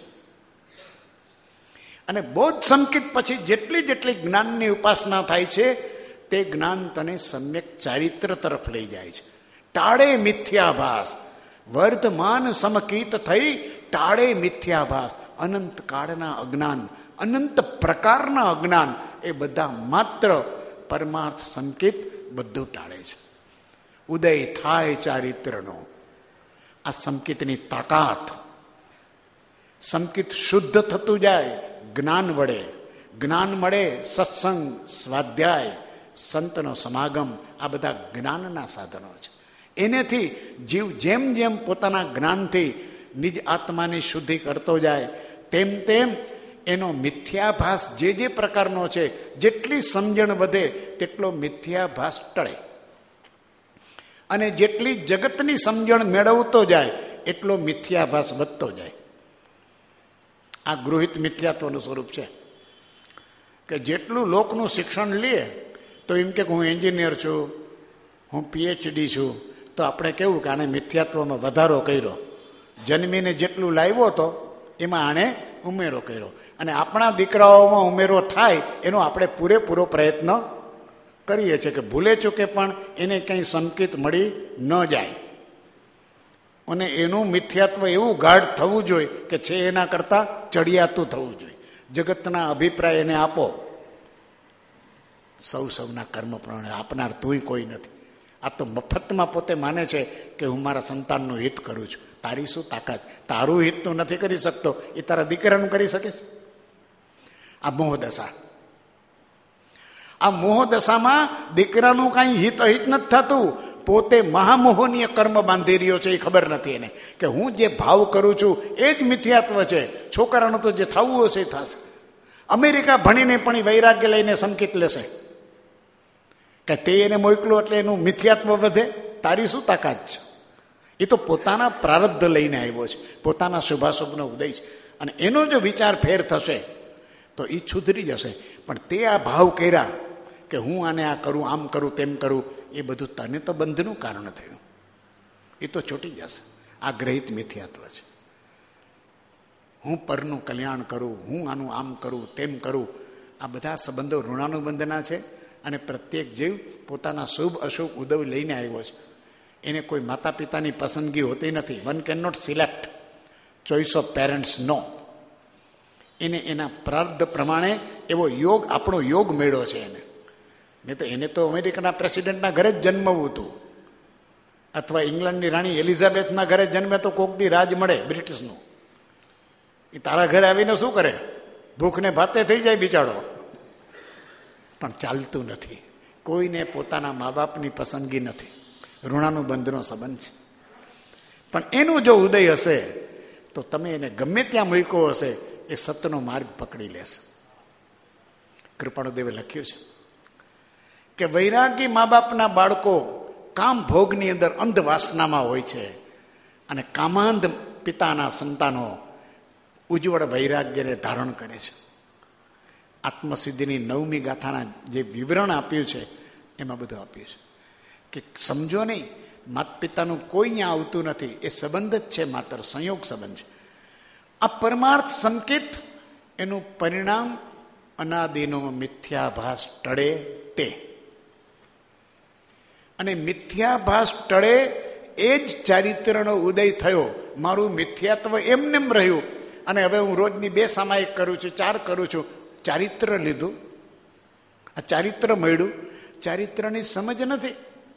અને બોધ સંકિત પછી જેટલી જેટલી જ્ઞાનની ઉપાસના થાય છે તે જ્ઞાન તને સમ્યક ચારિત્ર તરફ લઈ જાય છે. ટાળે મિથ્યાભાસ, વર્ધમાન સમકીત થઈ ટાળે મિથ્યાભાસ. અનંત કાળના અજ્ઞાન, અનંત પ્રકારના અજ્ઞાન, એ બધા માત્ર પરમાર્થ સંકેત બધું ટાળે છે. ઉદય થાય ચારિત્રનો આ સંકેતની તાકાત. સંકેત શુદ્ધ થતું જાય જ્ઞાન વડે. જ્ઞાન મળે સત્સંગ, સ્વાધ્યાય, સંતનો સમાગમ, આ બધા જ્ઞાનના સાધનો છે. એનેથી જીવ જેમ જેમ પોતાના જ્ઞાનથી નિજ આત્માની શુદ્ધિ કરતો જાય તેમ તેમ એનો મિથ્યાભાસ જે પ્રકારનો છે, જેટલી સમજણ વધે તેટલો મિથ્યાભાસ ટળે. અને જેટલી જગતની સમજણ મેળવતો જાય એટલો મિથ્યાભાસ વધતો જાય. આ ગૃહિત મિથ્યાત્વનું સ્વરૂપ છે કે જેટલું લોકનું શિક્ષણ લે તો એમ કે હું એન્જિનિયર છું, હું PhD છું, તો આપણે કેવું કે આને મિથ્યાત્વમાં વધારો કર્યો. જન્મીને જેટલું લાવ્યો હતો એમાં આણે ઉમેરો કર્યો. અને આપણા દીકરાઓમાં ઉમેરો થાય એનો આપણે પૂરેપૂરો પ્રયત્ન કરીએ છીએ કે ભૂલે ચૂકે પણ એને કંઈ સંકેત મળી ન જાય. અને એનું મિથ્યાત્વ એવું ગાઢ થવું જોઈએ કે છે એના કરતાં ચડિયાતું થવું જોઈએ. જગતના અભિપ્રાય એને આપો. સૌના કર્મ પ્રમાણે આપનાર તુંય કોઈ નથી. આ તો મફતમાં પોતે માને છે કે હું મારા સંતાનનું હિત કરું છું. તારી શું તાકાત? તારું હિત તું નથી કરી શકતો, એ તારા દીકરાનું કરી શકીશ? આ મોહદશા. આ મોહદશામાં દીકરાનું કાંઈ હિત અહિત નથી થતું. પોતે મહામોહનીય કર્મ બાંધી રહ્યો છે, એ ખબર નથી એને કે હું જે ભાવ કરું છું એ જ મિથ્યાત્વ છે. છોકરાનું તો જે થવું હશે એ થશે. અમેરિકા ભણીને પણ વૈરાગ્ય લઈને સંકેત લેશે કે તે એને મોકલો એટલે એનું મિથ્યાત્વ વધે. તારી શું તાકાત છે? એ તો પોતાના પ્રારબ્ધ લઈને આવ્યો છે, પોતાના શુભાશુભનો ઉદય છે. અને એનો જો વિચાર ફેર થશે તો એ સુધરી જશે. પણ તે આ ભાવ કર્યા કે હું આને આ કરું, આમ કરું, તેમ કરું, એ બધું તને તો બંધનું કારણ થયું. એ તો છૂટી જશે. આ ગ્રહિત મિથ્યાત્વ છે. હું પરનું કલ્યાણ કરું, હું આનું આમ કરું, તેમ કરું, આ બધા સંબંધો ઋણાનુબંધના છે. અને પ્રત્યેક જીવ પોતાના શુભ અશુભ ઉદય લઈને આવ્યો છે. એને કોઈ માતા પિતાની પસંદગી હોતી નથી. One can not select choice of parents, no. એને એના પ્રારબ્ધ પ્રમાણે એવો યોગ, આપણો યોગ મેળ્યો છે એને. નહીં તો એને તો અમેરિકાના પ્રેસિડેન્ટના ઘરે જ જન્મવું હતું, અથવા ઇંગ્લેન્ડની રાણી એલિઝાબેથના ઘરે જન્મે તો કોકદી રાજ મળે બ્રિટિશનું. એ તારા ઘરે આવીને શું કરે? ભૂખને ભાતે થઈ જાય બિચારો. પણ ચાલતું નથી. કોઈને પોતાના મા બાપની પસંદગી નથી. ઋણાનુબંધનો સંબંધ છે. પણ એનું જો ઉદય હશે તો તમે એને ગમે ત્યાં મૂક્યો હશે એ સતનો માર્ગ પકડી લેશે. કૃપાળુદેવે લખ્યું છે કે વૈરાગી મા બાપના બાળકો કામ ભોગની અંદર અંધ વાસનામાં હોય છે અને કામાંધ પિતાના સંતાનો ઉજ્જવળ વૈરાગ્યને ધારણ કરે છે. આત્મસિદ્ધિની 9મી ગાથાના જે વિવરણ આપ્યું છે એમાં બધું આપ્યું છે કે સમજો નહીં, માતા પિતાનું કોઈ ત્યાં આવતું નથી, એ સંબંધ જ છે, માત્ર સંયોગ સંબંધ છે. આ પરમાર્થ સંકેત એનું પરિણામ અનાદિનો મિથ્યાભાસ ટળે તે, અને મિથ્યાભાસ ટળે એ જ ચારિત્રનો ઉદય થયો. મારું મિથ્યાત્વ એમનેમ રહ્યું અને હવે હું રોજની 2 સામાયિક કરું છું, 4 કરું છું. ચારિત્ર લીધું, આ ચારિત્ર મળ્યું, ચારિત્રની સમજ નથી.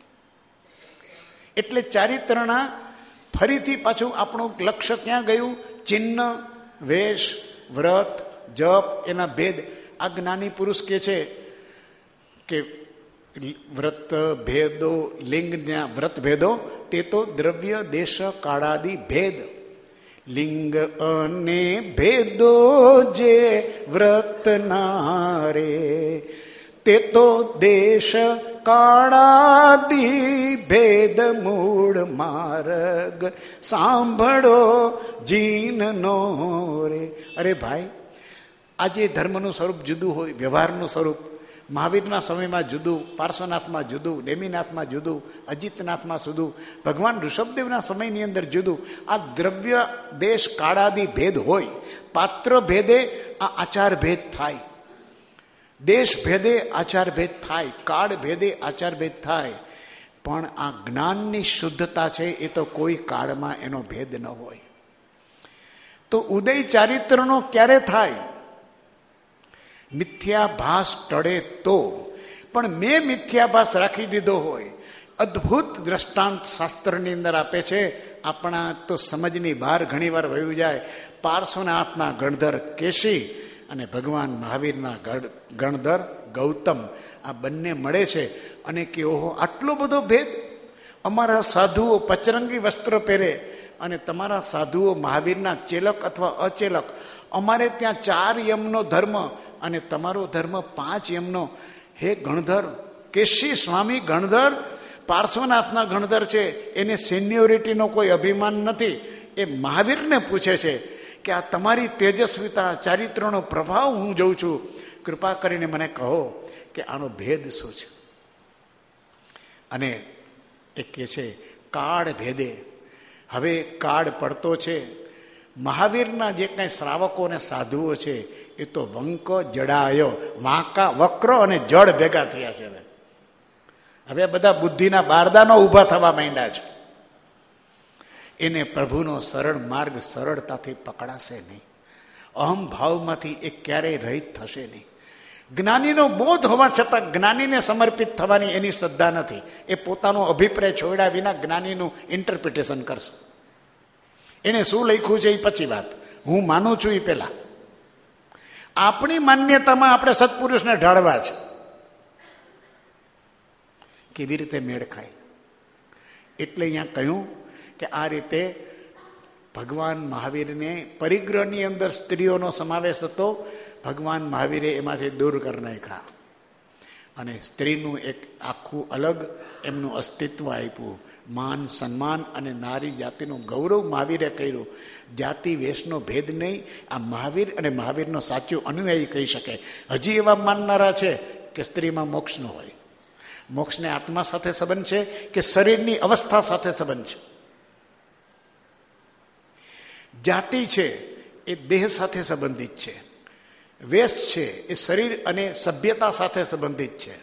એટલે ચારિત્રના ફરીથી પાછું આપણું લક્ષ્ય ક્યાં ગયું? ચિહ્ન, વેશ, વ્રત, જપ, એના ભેદ. આ જ્ઞાની પુરુષ કે છે કે વ્રત ભેદો લિંગના વ્રત ભેદો તે તો દ્રવ્ય દેશ કાળાદિ ભેદ. લિંગ અને ભેદો જે વ્રત નારે તે તો દેશ કાળાદિ ભેદ. મૂળ માર્ગ સાંભળો જીનનો રે. અરે ભાઈ, આજે ધર્મનું સ્વરૂપ જુદું હોય, વ્યવહારનું સ્વરૂપ મહાવીરના સમયમાં જુદું, પાર્શ્વનાથમાં જુદું, નેમિનાથમાં જુદું, અજીતનાથમાં જુદું, ભગવાન ઋષભદેવના સમયની અંદર જુદું. આ દ્રવ્ય દેશ કાળાદિ ભેદ હોય, પાત્ર ભેદે આ આચાર ભેદ થાય, દેશ ભેદે આચાર ભેદ થાય, કાળ ભેદે આચાર ભેદ થાય. પણ આ જ્ઞાનની શુદ્ધતા છે એ તો કોઈ કાળમાં એનો ભેદ ન હોય. તો ઉદય ચારિત્રનો ક્યારે થાય? મિથ્યાભાસ ટળે તો. પણ મેં મિથ્યાભાસ રાખી દીધો હોય. અદ્ભુત દ્રષ્ટાંત શાસ્ત્રની અંદર આપે છે, આપણા તો સમજની બહાર ઘણી વાર વયું જાય. પાર્શ્વનાથના ગણધર કેશી અને ભગવાન મહાવીરના ગણધર ગૌતમ, આ બંને મળે છે અને કે ઓહો આટલો બધો ભેદ. અમારા સાધુઓ પચરંગી વસ્ત્ર પહેરે અને તમારા સાધુઓ મહાવીરના ચેલક અથવા અચેલક. અમારે ત્યાં 4 યમનો ધર્મ અને તમારો ધર્મ 5 યમનો. હે ગણધર, કેશી સ્વામી ગણધર પાર્શ્વનાથના ગણધર છે, એને સિનિયોરિટીનો કોઈ અભિમાન નથી. એ મહાવીરને પૂછે છે કે આ તમારી તેજસ્વીતા, ચારિત્રનો પ્રભાવ હું જોઉં છું, કૃપા કરીને મને કહો કે આનો ભેદ શું છે. અને એ કહે છે કાળ ભેદે. હવે કાળ પડતો છે. મહાવીરના જે કાંઈ શ્રાવકો અને સાધુઓ છે એ તો વંક જડાયો, વાંકા વક્ર અને જડ ભેગા થયા છે. હવે બધા બુદ્ધિના બારદાનો ઊભા થવા માંડ્યા છે. એને પ્રભુનો સરળ માર્ગ સરળતાથી પકડાશે નહીં. અહમ ભાવમાંથી એ ક્યારેય રહિત થશે નહીં. જ્ઞાનીનો બોધ હોવા છતાં જ્ઞાનીને સમર્પિત થવાની એની શ્રદ્ધા નથી. એ પોતાનો અભિપ્રાય છોડ્યા વિના જ્ઞાનીનું ઇન્ટરપ્રિટેશન કરશે. એને શું લખ્યું છે એ પછી વાત, હું માનું છું એ પહેલા. આપણી માન્યતામાં આપણે સત્પુરુષને ઢાળવા છે. કેવી રીતે મેળ ખાય? એટલે અહીંયા કહ્યું કે આ રીતે ભગવાન મહાવીરને પરિગ્રહની અંદર સ્ત્રીઓનો સમાવેશ હતો. ભગવાન મહાવીરે એમાંથી દૂર કરી નાખ્યા અને સ્ત્રીનું એક આખું અલગ એમનું અસ્તિત્વ આપ્યું. માન સન્માન અને નારી જાતિનું ગૌરવ મહાવીરે કર્યું. જાતિ વેશનો ભેદ નહીં. આ મહાવીર અને મહાવીરનો સાચો અનુયાયી કહી શકે. હજી એવા માનનારા છે કે સ્ત્રીમાં મોક્ષ ન હોય. મોક્ષને આત્મા સાથે સંબંધ છે કે શરીરની અવસ્થા સાથે સંબંધ છે. જાતિ છે એ દેહ સાથે સંબંધિત છે. વેશ છે એ શરીર અને સભ્યતા સાથે સંબંધિત છે.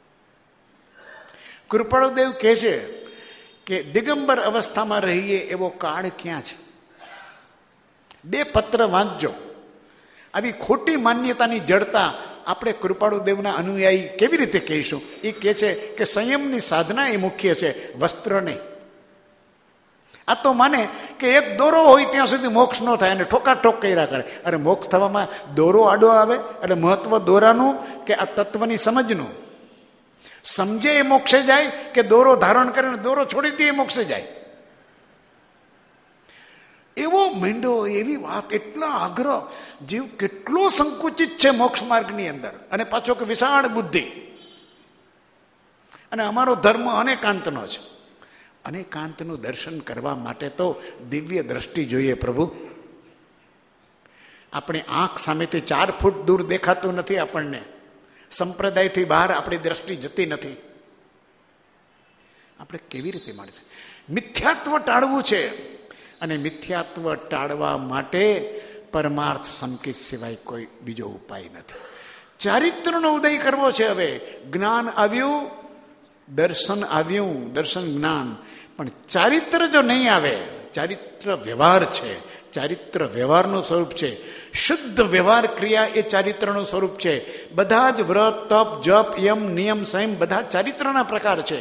કૃપાળુદેવ કહે છે કે દિગંબર અવસ્થામાં રહીએ એવો કાળ ક્યાં છે? 2 પત્ર વાંચજો. આવી ખોટી માન્યતાની જડતા આપણે કૃપાળુદેવના અનુયાયી કેવી રીતે કહીશું? એ કહે છે કે સંયમની સાધના એ મુખ્ય છે, વસ્ત્ર નહીં. આ તો માને કે એક દોરો હોય ત્યાં સુધી મોક્ષ ન થાય અને ઠોકાઠોક કર્યા કરે. અરે મોક્ષ થવામાં દોરો આડો આવે? એટલે મહત્વ દોરાનું કે આ તત્વની સમજનું? સમજે એ મોક્ષે જાય કે દોરો ધારણ કરે ને દોરો છોડી દે એ મોક્ષે જાય? એવો માંડો, એવી વાત, એટલા આગ્રહ, જીવ કેટલો સંકુચિત છે મોક્ષ માર્ગની અંદર, અને પાછો કે વિશાળ બુદ્ધિ. અને અમારો ધર્મ અનેકાંતનો છે. અનેકાંતનું દર્શન કરવા માટે તો દિવ્ય દ્રષ્ટિ જોઈએ પ્રભુ. આપણી આંખ સામેથી 4 ફૂટ દૂર દેખાતું નથી આપણને. સંપ્રદાયથી બહાર આપણી દ્રષ્ટિ જતી નથી. આપણે કેવી રીતે મળશે? મિથ્યાત્વ ટાળવું છે, અને મિથ્યાત્વ ટાળવા માટે પરમાર્થ સંકેત સિવાય કોઈ બીજો ઉપાય નથી. ચારિત્રનો ઉદય કરવો છે. હવે જ્ઞાન આવ્યું, દર્શન આવ્યું, દર્શન જ્ઞાન, પણ ચારિત્ર જો નહીં આવે, ચારિત્ર વ્યવહાર છે, ચારિત્ર વ્યવહારનું સ્વરૂપ છે. શુદ્ધ વ્યવહાર ક્રિયા એ ચારિત્રનું સ્વરૂપ છે. બધા જ વ્રત, તપ, જપ, યમ, નિયમ, સંયમ બધા ચારિત્રના પ્રકાર છે.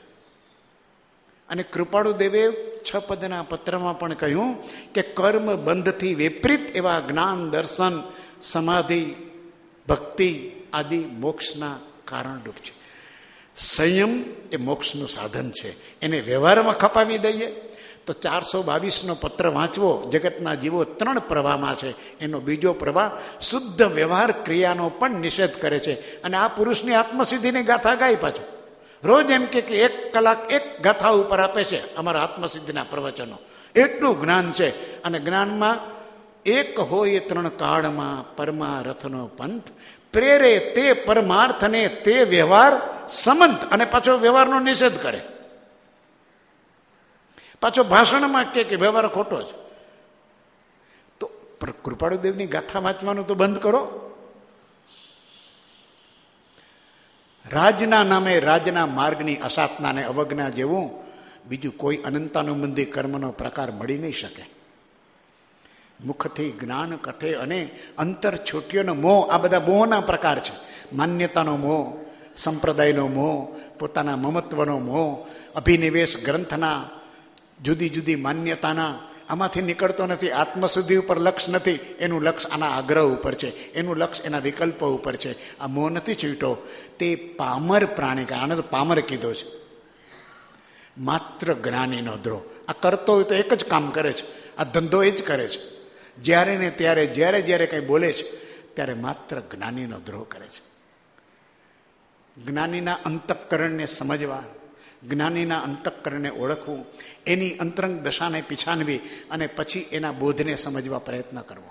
અને કૃપાળુ દેવે 6 પદના પત્રમાં પણ કહ્યું કે કર્મ બંધથી વિપરીત એવા જ્ઞાન, દર્શન, સમાધિ, ભક્તિ આદિ મોક્ષના કારણરૂપ છે. સંયમ એ મોક્ષનું સાધન છે. એને વ્યવહારમાં ખપાવી દઈએ તો 422નો પત્ર વાંચવો. જગતના જીવો 3 પ્રવાહમાં છે. એનો બીજો પ્રવાહ શુદ્ધ વ્યવહાર ક્રિયાનો પણ નિષેધ કરે છે. અને આ પુરુષની આત્મસિદ્ધિની ગાથા ગાય પાછું. રોજ એમ કે 1 કલાક 1 ગાથા ઉપર આપે છે અમારા આત્મસિદ્ધિના પ્રવચનો. એટલું જ્ઞાન છે. અને જ્ઞાનમાં એક હોય 3 કાળમાં પરમારથનો પંથ, પ્રેરે તે પરમાર્થને તે વ્યવહાર સમંત. અને પાછો વ્યવહારનો નિષેધ કરે. પાછો ભાષણમાં કે વ્યવહાર ખોટો છે. તો કૃપાળુદેવની ગાથા વાંચવાનું તો બંધ કરો. રાજના નામે રાજના માર્ગની અસાધના અને અવજ્ઞા જેવું બીજું કોઈ અનંતાનુબંધી કર્મનો પ્રકાર મળી નહીં શકે. મુખથી જ્ઞાન કથે અને અંતર છૂટ્યોનો મોહ, આ બધા મોહના પ્રકાર છે. માન્યતાનો મોહ, સંપ્રદાયનો મોહ, પોતાના મમત્વનો મોહ, અભિનિવેશ ગ્રંથના, જુદી જુદી માન્યતાના, આમાંથી નીકળતો નથી. આત્મશુદ્ધિ ઉપર લક્ષ નથી. એનું લક્ષ આના આગ્રહ ઉપર છે, એનું લક્ષ એના વિકલ્પો ઉપર છે. આ મોહ નથી છૂટ્યો. તે પામર પ્રાણી, આને તો પામર કીધો છે. માત્ર જ્ઞાનીનો દ્રોહ. આ કરતો હોય તો એક જ કામ કરે છે, આ ધંધો એ જ કરે છે. જ્યારે ને ત્યારે, જ્યારે જ્યારે કંઈ બોલે છે ત્યારે માત્ર જ્ઞાનીનો દ્રોહ કરે છે. જ્ઞાનીના અંતઃકરણને સમજવા, જ્ઞાનીના અંતઃકરણને ઓળખવું, એની અંતરંગ દશાને પીછાનવી અને પછી એના બોધને સમજવા પ્રયત્ન કરવો.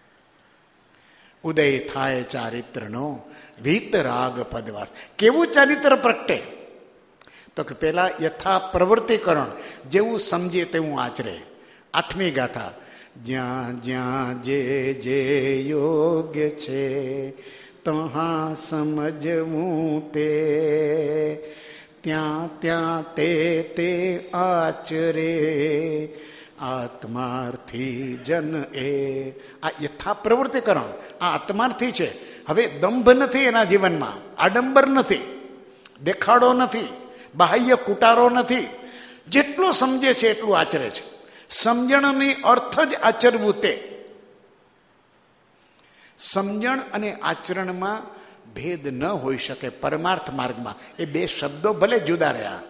ઉદય થાય ચારિત્રનો વીતરાગ પદવાસ. કેવું ચારિત્ર પ્રગટે? તો કે પેલા યથા પ્રવૃત્તિકરણ, જેવું સમજે તેવું આચરે. 8મી ગાથા, જ્યાં જ્યાં જે જે યોગ્ય છે તહાં સમજવું તે, ત્યાં ત્યાં તે તે આચરે આત્માર્થી જન એ. આ યથા પ્રવૃત્તિકરણ, આ આત્માર્થી છે. હવે દંભ નથી એના જીવનમાં, આડંબર નથી, દેખાડો નથી, બાહ્ય કુટારો નથી. જેટલું સમજે છે એટલું આચરે છે. સમજણની અર્થ જ આચરવું તે. સમજણ અને આચરણમાં ભેદ ન હોઈ શકે. પરમાર્થ માર્ગમાં એ 2 શબ્દો ભલે જુદા રહ્યા.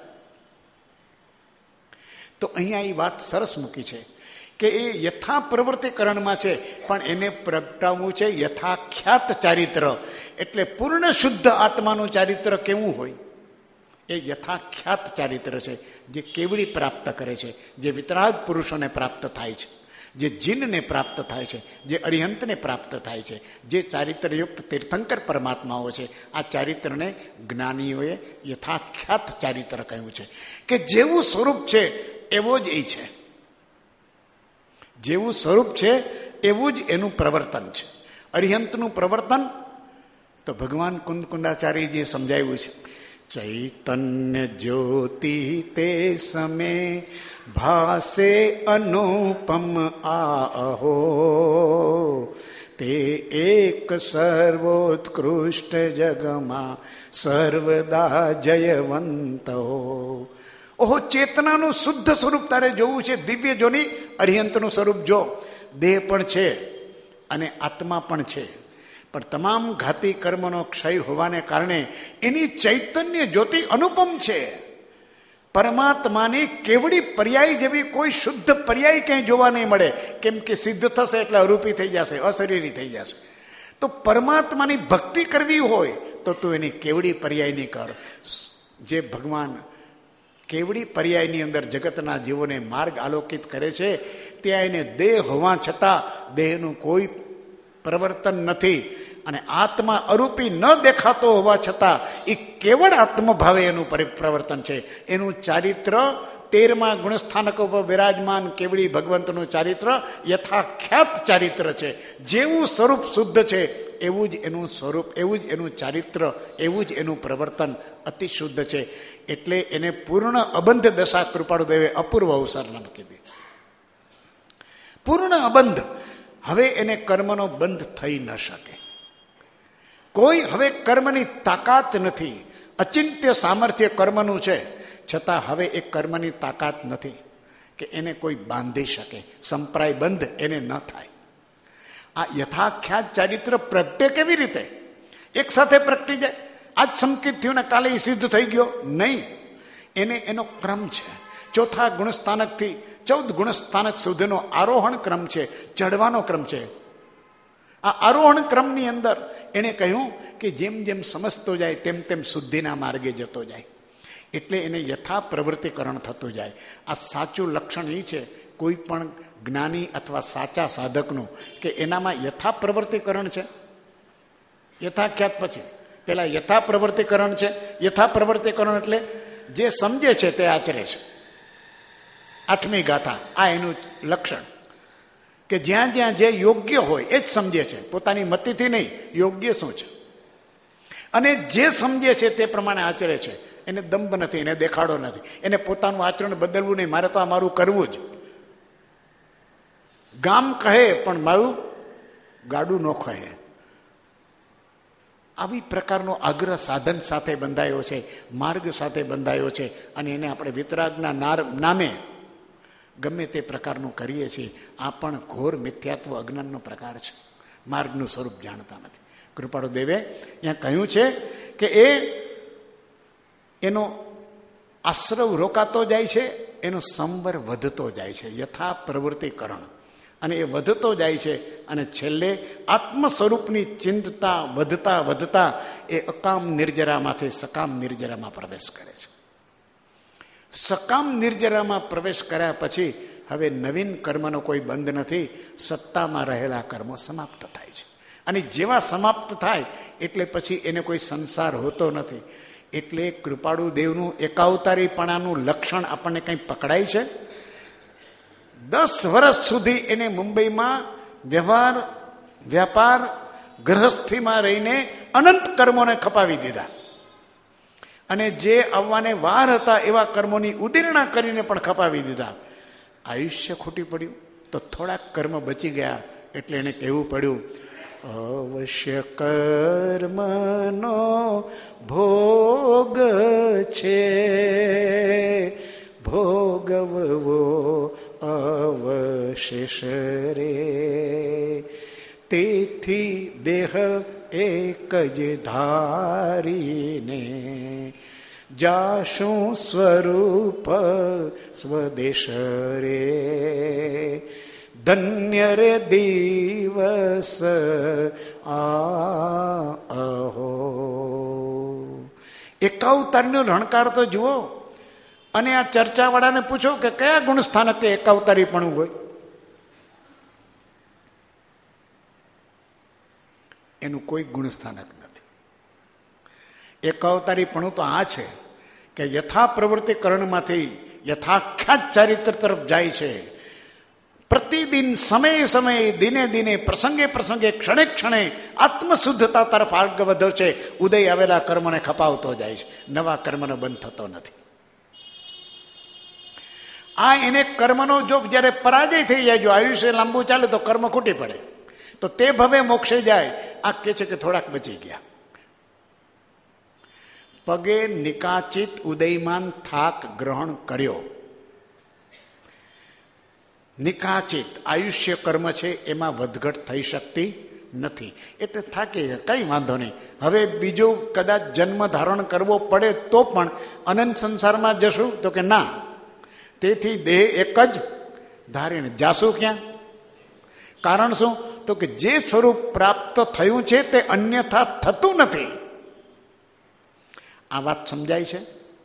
તો અહીંયા એ વાત સરસ મૂકી છે કે એ યથા પ્રવૃત્તિકરણમાં છે, પણ એને પ્રગટાવવું છે યથાખ્યાત ચારિત્ર. એટલે પૂર્ણ શુદ્ધ આત્માનું ચારિત્ર કેવું હોય? એ યથાખ્યાત ચારિત્ર છે, જે કેવડી પ્રાપ્ત કરે છે, જે વિતરાગ પુરુષોને પ્રાપ્ત થાય છે, જે જીનને પ્રાપ્ત થાય છે, જે અરિહંતને પ્રાપ્ત થાય છે, જે ચારિત્રયુક્ત તીર્થંકર પરમાત્માઓ છે. આ ચારિત્રને જ્ઞાનીઓએ યથાખ્યાત ચારિત્ર કહ્યું છે. કે જેવું સ્વરૂપ છે એવો જ એ છે. જેવું સ્વરૂપ છે એવું જ એનું પ્રવર્તન છે. અરિહંતનું પ્રવર્તન તો ભગવાન કુંદકુંદાચાર્યજીએ સમજાવ્યું છે. ચૈતન્ય જ્યોતિ તે સમે ભાસે અનુપમ આહો, તે એક સર્વોત્કૃષ્ટ જગમાં સર્વદા જયવંત હો. ઓહો, ચેતનાનું શુદ્ધ સ્વરૂપ તારે જોવું છે. દિવ્ય જોની અરિહંતનું સ્વરૂપ જો. દેહ પણ છે અને આત્મા પણ છે, પણ તમામ ઘાતી કર્મનો ક્ષય હોવાને કારણે એની ચૈતન્ય જ્યોતિ અનુપમ છે. પરમાત્માની કેવડી પર્યાય જેવી કોઈ શુદ્ધ પર્યાય ક્યાંય જોવા નહીં મળે. કેમ કે સિદ્ધ થશે એટલે અરૂપી થઈ જશે, અશરીરી થઈ જશે. તો પરમાત્માની ભક્તિ કરવી હોય તો તું એની કેવડી પર્યાયની કર. જે ભગવાન કેવડી પર્યાયની અંદર જગતના જીવોને માર્ગ આલોકિત કરે છે, ત્યાં એને દેહ હોવા છતાં દેહનું કોઈ પ્રવર્તન નથી, અને આત્મા અરૂપી ન દેખાતો હોવા છતાં એ કેવળ આત્મભાવે એનું પ્રવર્તન છે. એનું ચારિત્ર 13મા ગુણસ્થાનક ઉપર બિરાજમાન કેવડી ભગવંતનું ચારિત્ર યથાખ્યાત ચારિત્ર છે. જેવું સ્વરૂપ શુદ્ધ છે એવું જ એનું સ્વરૂપ, એવું જ એનું ચારિત્ર, એવું જ એનું પ્રવર્તન અતિ શુદ્ધ છે. એટલે એને પૂર્ણ અબંધ દશા કૃપાળુદેવે અપૂર્વ અવસર કીધી. પૂર્ણ અબંધ. હવે એને કર્મનો બંધ થઈ ન શકે. કોઈ હવે કર્મની તાકાત નથી. અચિંત્ય સામર્થ્ય કર્મનું છે, છતાં હવે એ કર્મની તાકાત નથી કે એને કોઈ બાંધી શકે. સંપ્રાય બંધ એને ન થાય. આ યથાખ્યાત ચારિત્ર પ્રગટે કેવી રીતે? એક સાથે પ્રગટી જાય. આજ સંકિત થયું ને કાલે એ સિદ્ધ થઈ ગયો નહીં. એને એનો ક્રમ છે. ચોથા ગુણસ્થાનકથી 14 ગુણસ્થાનક સુધીનો આરોહણ ક્રમ છે, ચડવાનો ક્રમ છે. આ આરોહણ ક્રમની અંદર એણે કહ્યું કે જેમ જેમ સમજતો જાય તેમ તેમ શુદ્ધિના માર્ગે જતો જાય. એટલે એને યથા પ્રવૃત્તિકરણ થતું જાય. આ સાચું લક્ષણ એ છે કોઈ પણ જ્ઞાની અથવા સાચા સાધકનું, કે એનામાં યથા પ્રવૃત્તિકરણ છે. યથાખ્યાત પછી પેલા યથા પ્રવૃત્તિકરણ છે. યથા પ્રવૃત્તિકરણ એટલે જે સમજે છે તે આચરે છે. 8મી ગાથા આ એનું લક્ષણ, કે જ્યાં જ્યાં જે યોગ્ય હોય એ જ સમજે છે, પોતાની મતિથી નહીં. યોગ્ય શું છે અને જે સમજે છે તે પ્રમાણે આચરે છે. એને દંભ નથી, એને દેખાડો નથી, એને પોતાનું આચરણ બદલવું નહીં. મારે તો આ મારું કરવું જ. ગામ કહે પણ મારું ગાડું ન કહે. આવી પ્રકારનો આગ્રહ સાધન સાથે બંધાયો છે, માર્ગ સાથે બંધાયો છે. અને એને આપણે વિતરાગના નામે ગમે તે પ્રકારનું કરીએ છીએ. આ પણ ઘોર મિથ્યાત્વ અજ્ઞાનનો પ્રકાર છે. માર્ગનું સ્વરૂપ જાણતા નથી. કૃપાળુ દેવે ત્યાં કહ્યું છે કે એનો આશ્રવ રોકાતો જાય છે, એનો સંવર વધતો જાય છે. યથા પ્રવૃત્તિકરણ. અને એ વધતો જાય છે અને છેલ્લે આત્મ સ્વરૂપની ચિંતતા વધતા વધતા એ અકામ નિર્જરામાંથી સકામ નિર્જરામાં પ્રવેશ કરે છે. સકામ નિર્જરામાં પ્રવેશ કર્યા પછી હવે નવીન કર્મનો કોઈ બંધ નથી. સત્તામાં રહેલા કર્મો સમાપ્ત થાય છે. અને જેવા સમાપ્ત થાય એટલે પછી એને કોઈ સંસાર હોતો નથી. એટલે કૃપાળુ દેવનું એકાવતારીપણાનું લક્ષણ આપણને કંઈ પકડાય છે? 10 વર્ષ સુધી એને મુંબઈમાં વ્યાપાર ગૃહસ્થીમાં રહીને અનંત કર્મોને ખપાવી દીધા. અને જે આવવાને વાર હતા એવા કર્મોની ઉદીર્ણા કરીને પણ ખપાવી દીધા. આયુષ્ય ખૂટી પડ્યું તો થોડાક કર્મ બચી ગયા. એટલે એને કહેવું પડ્યું, અવશ્ય કર્મનો ભોગ છે, ભોગવવો અવશેષ રે. તેથી દેહ એક જ ધારીને જાશું સ્વરૂપ સ્વદેશ રે. ધન્ય રે દિવસ આહો. એકાવતારીનો રણકાર તો જુઓ. અને આ ચર્ચાવાળાને પૂછો કે કયા ગુણસ્થાનકે એકાવતારીપણું હોય? એનું કોઈ ગુણસ્થાનક નથી. એકાવતારીપણું તો આ છે કે યથા પ્રવૃત્તિકરણમાંથી યથાખ્યાત ચારિત્ર તરફ જાય છે. પ્રતિદિન સમયે સમયે દિને દિને પ્રસંગે પ્રસંગે ક્ષણે ક્ષણે આત્મશુદ્ધતા તરફ આગળ વધો છે. ઉદય આવેલા કર્મને ખપાવતો જાય છે. નવા કર્મનો બંધ થતો નથી. આ એને કર્મનો જો જ્યારે પરાજય થઈ જાય, જો આયુષ્ય લાંબુ ચાલે તો કર્મ ખૂટી પડે, તો તે ભવે મોક્ષે જાય. આ કે છે કે થોડાક બચી ગયા. પગે નિકાચિત ઉદયમાન થાક ગ્રહણ કર્યો. નિકાચિત આયુષ્ય કર્મ છે, એમાં વધઘટ થઈ શકતી નથી. એટલે થાકી કંઈ વાંધો નહીં, હવે બીજો કદાચ જન્મ ધારણ કરવો પડે તો પણ અનંત સંસારમાં જશું, તો કે ના, તેથી દેહ એક જ ધારીને જાશું ક્યાં? કારણ શું? તો કે જે સ્વરૂપ પ્રાપ્ત થયું છે તે અન્યથા થતું નથી. આ વાત સમજાય છે?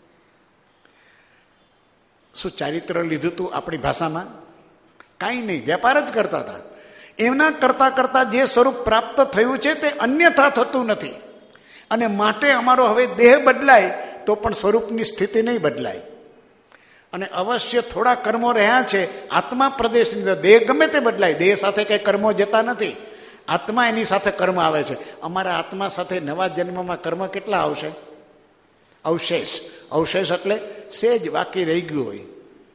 શું ચારિત્ર લીધું હતું આપણી ભાષામાં? કાંઈ નહીં, વેપાર જ કરતા હતા. એમના કરતા કરતા જે સ્વરૂપ પ્રાપ્ત થયું છે તે અન્યથા થતું નથી, અને માટે અમારો હવે દેહ બદલાય તો પણ સ્વરૂપની સ્થિતિ નહીં બદલાય. અને અવશ્ય થોડા કર્મો રહ્યા છે આત્મા પ્રદેશની અંદર. દેહ ગમે તે બદલાય, દેહ સાથે કંઈ કર્મો જતા નથી, આત્મા એની સાથે કર્મ આવે છે. અમારા આત્મા સાથે નવા જન્મમાં કર્મ કેટલા આવશે? અવશેષ. અવશેષ એટલે સેજ બાકી રહી ગયું હોય.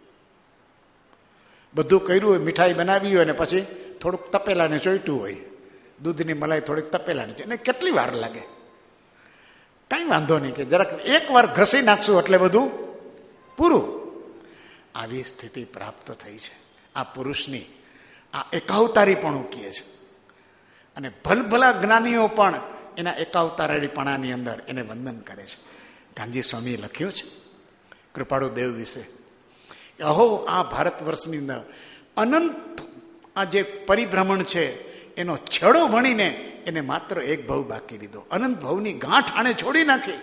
બધું કર્યું હોય, મીઠાઈ બનાવી હોય ને પછી થોડુંક તપેલાને ચોઈટ્યું હોય, દૂધની મલાઈ થોડીક તપેલાને એને કેટલી વાર લાગે? કંઈ વાંધો નહીં, કે જરાક એક વાર ઘસી નાખશું એટલે બધું પૂરું. આવી સ્થિતિ પ્રાપ્ત થઈ છે આ પુરુષની. આ એકાવતારીપણું કહે છે. અને ભલભલા જ્ઞાનીઓ પણ એના એકાવતારીપણાની અંદર એને વંદન કરે છે. ગાંધી સ્વામીએ લખ્યું છે કૃપાળુ દેવ વિશે, અહો આ ભારત વર્ષની અંદર અનંત આ જે પરિભ્રમણ છે એનો છેડો વણીને એને માત્ર એક ભવ બાકી લીધો. અનંત ભવની ગાંઠ આણે છોડી નાખી.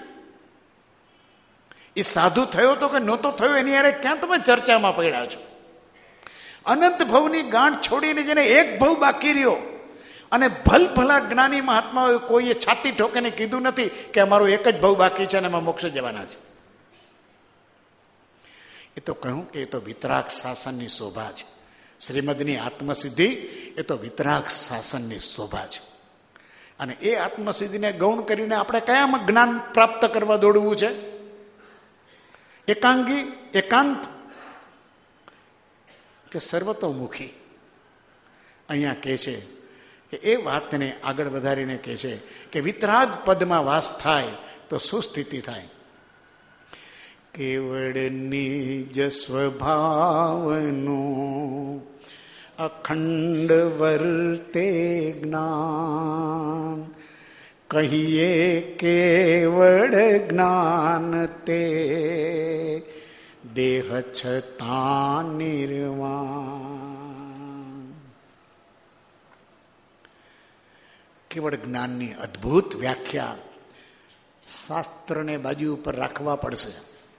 એ સાધુ થયો તો કે નહોતો થયો એની યારે ક્યાં તમે ચર્ચામાં પડ્યા છો? અનંત ભવની ગાંઠ છોડીને જેને એક ભવ બાકી રહ્યો, અને ભલભલા જ્ઞાની મહાત્માઓએ કોઈએ છાતી ઠોકીને કીધું નથી કે અમારું એક જ ભવ બાકી છે અને એમાં મોક્ષ જવાના છે. એ તો કહ્યું કે એ તો વિતરાગ શાસનની શોભા છે. શ્રીમદની આત્મસિદ્ધિ એ તો વિતરાગ શાસનની શોભા છે. અને એ આત્મસિદ્ધિને ગૌણ કરીને આપણે કયામાં જ્ઞાન પ્રાપ્ત કરવા દોડવું છે? એકાંગી, એકાંત કે સર્વતોમુખી? અહીંયા કહે છે કે એ વાતને આગળ વધારીને કહે છે કે વિતરાગ પદમાં વાસ થાય તો શું સ્થિતિ થાય? કેવળ નિજ સ્વભાવનું અખંડ વર્તે જ્ઞાન, કહીએ કેવળ જ્ઞાન તે દેહ છતાં નિર્વાણ. કેવળ જ્ઞાનની અદ્ભુત વ્યાખ્યા શાસ્ત્રને બાજુ ઉપર રાખવા પડશે.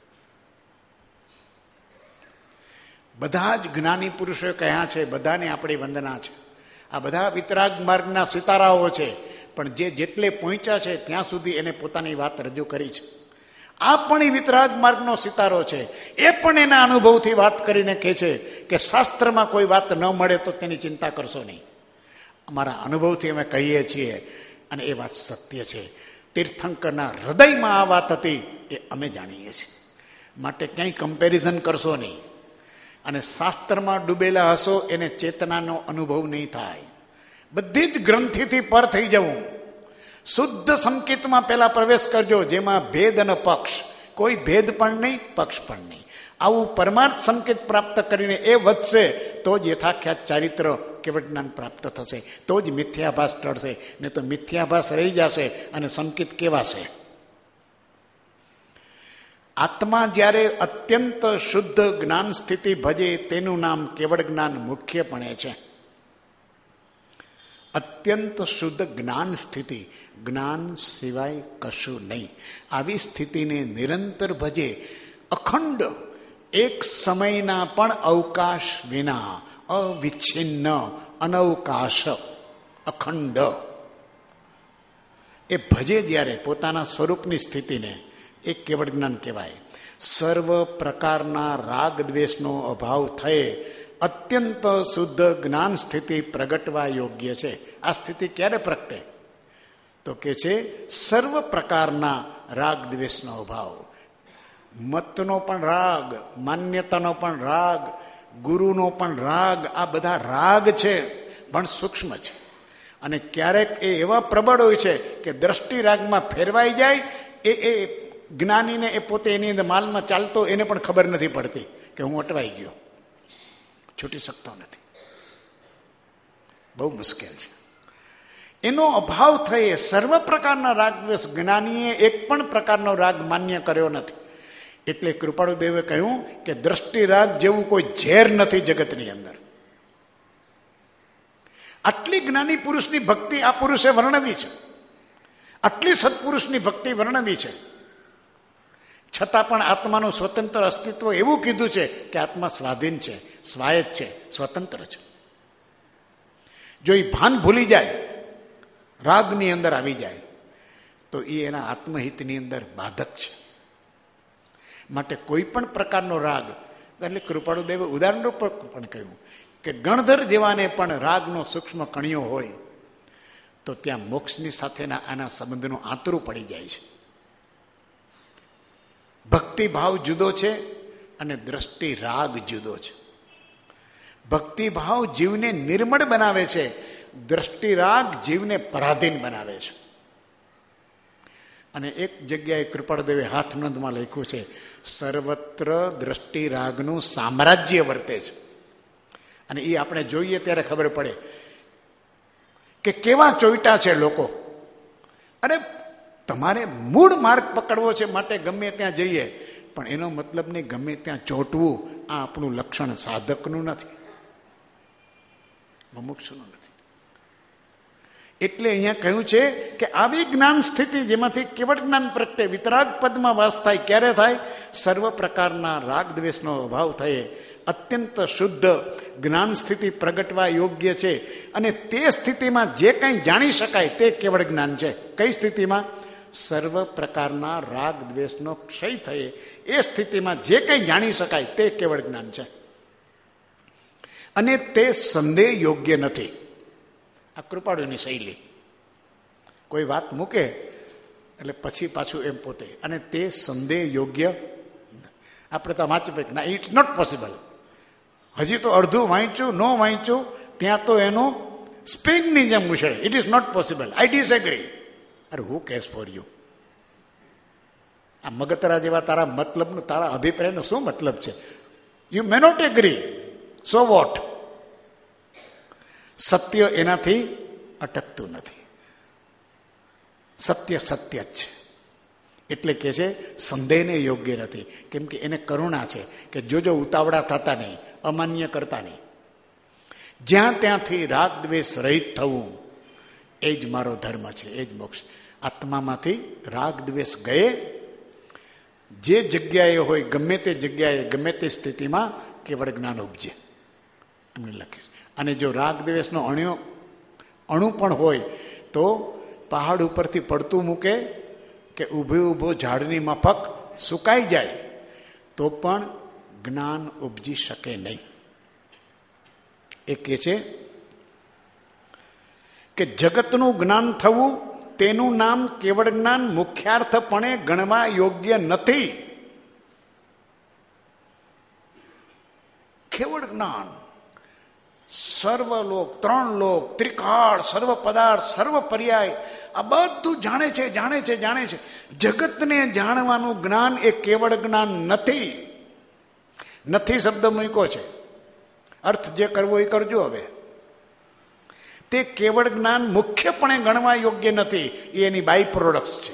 બધા જ જ્ઞાની પુરુષોએ કહ્યા છે, બધાને આપણી વંદના છે. આ બધા વિતરાગ માર્ગના સિતારાઓ છે, પણ જે જેટલે પહોંચ્યા છે ત્યાં સુધી એને પોતાની વાત રજૂ કરી છે. આ પણ વિતરાગ માર્ગનો સિતારો છે. એ પણ એના અનુભવથી વાત કરીને કહે છે કે શાસ્ત્રમાં કોઈ વાત ન મળે તો તેની ચિંતા કરશો નહીં. અમારા અનુભવથી અમે કહીએ છીએ અને એ વાત સત્ય છે. તીર્થંકરના હૃદયમાં આ વાત હતી એ અમે જાણીએ છીએ. માટે ક્યાંય કમ્પેરિઝન કરશો નહીં. અને શાસ્ત્રમાં ડૂબેલા હશો એને ચેતનાનો અનુભવ નહીં થાય. બધી જ ગ્રંથિથી પર થઈ જવું. શુદ્ધ સંકેતમાં પહેલા પ્રવેશ કરજો, જેમાં ભેદ અને પક્ષ, કોઈ ભેદ પણ નહીં, પક્ષ પણ નહીં. આવું પરમાર્થ સંકેત પ્રાપ્ત કરીને એ વધશે તો જ યથાખ્યાત ચારિત્ર કેવળ જ્ઞાન પ્રાપ્ત થશે, તો જ મિથ્યાભાસ ટળશે. ને તો મિથ્યાભાસ રહી જશે અને સંકેત કેવાશે. આત્મા જ્યારે અત્યંત શુદ્ધ જ્ઞાન સ્થિતિ ભજે તેનું નામ કેવળ જ્ઞાન મુખ્યપણે છે. અત્યંત શુદ્ધ જ્ઞાન સ્થિતિ, જ્ઞાન સિવાય કશું નહીં. આવી સ્થિતિને નિરંતર ભજે, અખંડ એક સમયના પણ અવકાશ વિના, અવિચ્છિન્ન, અનવકાશ, અખંડ એ ભજે જ્યારે પોતાના સ્વરૂપની સ્થિતિને, એ કેવળ જ્ઞાન કહેવાય. સર્વ પ્રકારના રાગ દ્વેષનો અભાવ થયે અત્યંત શુદ્ધ જ્ઞાન સ્થિતિ પ્રગટવા યોગ્ય છે. આ સ્થિતિ ક્યારે પ્રગટે? તો કે છે સર્વ પ્રકારના રાગ દ્વેષનો અભાવ. મતનો પણ રાગ, માન્યતાનો પણ રાગ, ગુરુનો પણ રાગ, આ બધા રાગ છે પણ સૂક્ષ્મ છે. અને ક્યારેક એ એવા પ્રબળ હોય છે કે દ્રષ્ટિ રાગમાં ફેરવાઈ જાય. એ જ્ઞાનીને એ પોતે એની અંદર માલમાં ચાલતો એને પણ ખબર નથી પડતી કે હું અટવાઈ ગયો, છૂટી શકતો નથી. બહુ મુશ્કેલ છે. એનો અભાવ થયે સર્વ પ્રકારના રાગ દ્વેષ જ્ઞાનીએ એક પણ પ્રકારનો રાગ માન્ય કર્યો નથી. એટલે કૃપાળુદેવે કહ્યું કે દ્રષ્ટિરાગ જેવું કોઈ ઝેર નથી જગતની અંદર. આટલી જ્ઞાની પુરુષની ભક્તિ આ પુરુષે વર્ણવી છે, આટલી સત્પુરુષની ભક્તિ વર્ણવી છે, છતાં પણ આત્માનું સ્વતંત્ર અસ્તિત્વ એવું કીધું છે કે આત્મા સ્વાધીન છે, સ્વાયત્ત છે, સ્વતંત્ર છે. જો એ ભાન ભૂલી જાય, રાગની અંદર આવી જાય, તો એ એના આત્મહિતની અંદર બાધક છે. માટે કોઈ પણ પ્રકારનો રાગ, એટલે કૃપાળુદેવે ઉદાહરણ રૂપ પણ કહ્યું કે ગણધર જેવાને પણ રાગનો સૂક્ષ્મ કણિયો હોય તો ત્યાં મોક્ષની સાથેના આના સંબંધનું આંતરું પડી જાય છે. ભક્તિભાવ જુદો છે અને દ્રષ્ટિ રાગ જુદો છે. ભક્તિભાવ જીવને નિર્મળ બનાવે છે, દ્રષ્ટિ રાગ જીવને પરાધીન બનાવે છે. અને એક જગ્યાએ કૃપાળુદેવે હાથનંદમાં લખ્યું છે, સર્વત્ર દ્રષ્ટિ રાગનું સામ્રાજ્ય વર્તે છે. અને એ આપણે જોઈએ ત્યારે ખબર પડે કે કેવા ચોઈટા છે લોકો. અરે તમારે મૂળ માર્ગ પકડવો છે માટે ગમે ત્યાં જઈએ, પણ એનો મતલબ નહીં ગમે ત્યાં ચોંટવું. આ આપણું લક્ષણ સાધકનું નથી, મુમુક્ષુનું નથી. એટલે અહીંયા કહ્યું છે કે આવી જ્ઞાન સ્થિતિ જેમાંથી કેવળ જ્ઞાન પ્રગટે, વિતરાગ પદમાં વાસ થાય. ક્યારે થાય? સર્વ પ્રકારના રાગ દ્વેષનો અભાવ થયે અત્યંત શુદ્ધ જ્ઞાન સ્થિતિ પ્રગટવા યોગ્ય છે. અને તે સ્થિતિમાં જે કંઈ જાણી શકાય તે કેવળ જ્ઞાન છે. કઈ સ્થિતિમાં? સર્વ પ્રકારના રાગ દ્વેષનો ક્ષય થયે એ સ્થિતિમાં જે કંઈ જાણી શકાય તે કેવળ જ્ઞાન છે. અને તે સંદેહ યોગ્ય નથી. આ કૃપાળુની શૈલી, કોઈ વાત મૂકે એટલે પછી પાછું એમ પોતે, અને તે સંદેહ યોગ્ય. આપણે તો વાંચી પડીએ ના, ઇટ્સ નોટ પોસિબલ. હજી તો અડધું વાંચ્યું, ન વાંચ્યું ત્યાં તો એનું સ્પ્રિંગની જેમ ઉછળે. It is not possible, I disagree. અરે હુ કેર્સ ફોર યુ? આ મગતરા જેવા તારા મતલબનું, તારા અભિપ્રાયનો શું મતલબ છે? You may not agree, so what? સત્ય એનાથી અટકતું નથી. સત્ય સત્ય જ છે. એટલે કે છે સંદેહને યોગ્ય નથી, કેમ કે એને કરુણા છે કે જોજો ઉતાવળા થતા નહીં, અમાન્ય કરતા નહીં. જ્યાં ત્યાંથી રાગ દ્વેષ રહિત થવું એ જ મારો ધર્મ છે, એ જ મોક્ષ. આત્મામાંથી રાગ દ્વેષ ગયે જે જગ્યાએ હોય, ગમે તે જગ્યાએ, ગમે તે સ્થિતિમાં કેવળ જ્ઞાન ઉપજે, એમને લખ્યું. અને જો રાગ દ્વેષનો અણુ પણ હોય તો પહાડ ઉપરથી પડતું મૂકે કે ઊભો ઊભો ઝાડની માફક સુકાઈ જાય તો પણ જ્ઞાન ઉપજી શકે નહીં. એ કહે છે કે જગતનું જ્ઞાન થવું તેનું નામ કેવળ જ્ઞાન મુખ્યાર્થપણે ગણવા યોગ્ય નથી. કેવળ જ્ઞાન સર્વલોક, ત્રણ લોક, ત્રિકાળ, સર્વ પદાર્થ, સર્વ પર્યાય, આ બધું જાણે છે, જાણે છે, જાણે છે. જગતને જાણવાનું જ્ઞાન એ કેવળ જ્ઞાન નથી. નથી શબ્દ મૂક્યો છે, અર્થ જે કરવો એ કરજો. હવે તે કેવળ જ્ઞાન મુખ્યપણે ગણવા યોગ્ય નથી, એ એની બાય પ્રોડક્ટ્સ છે.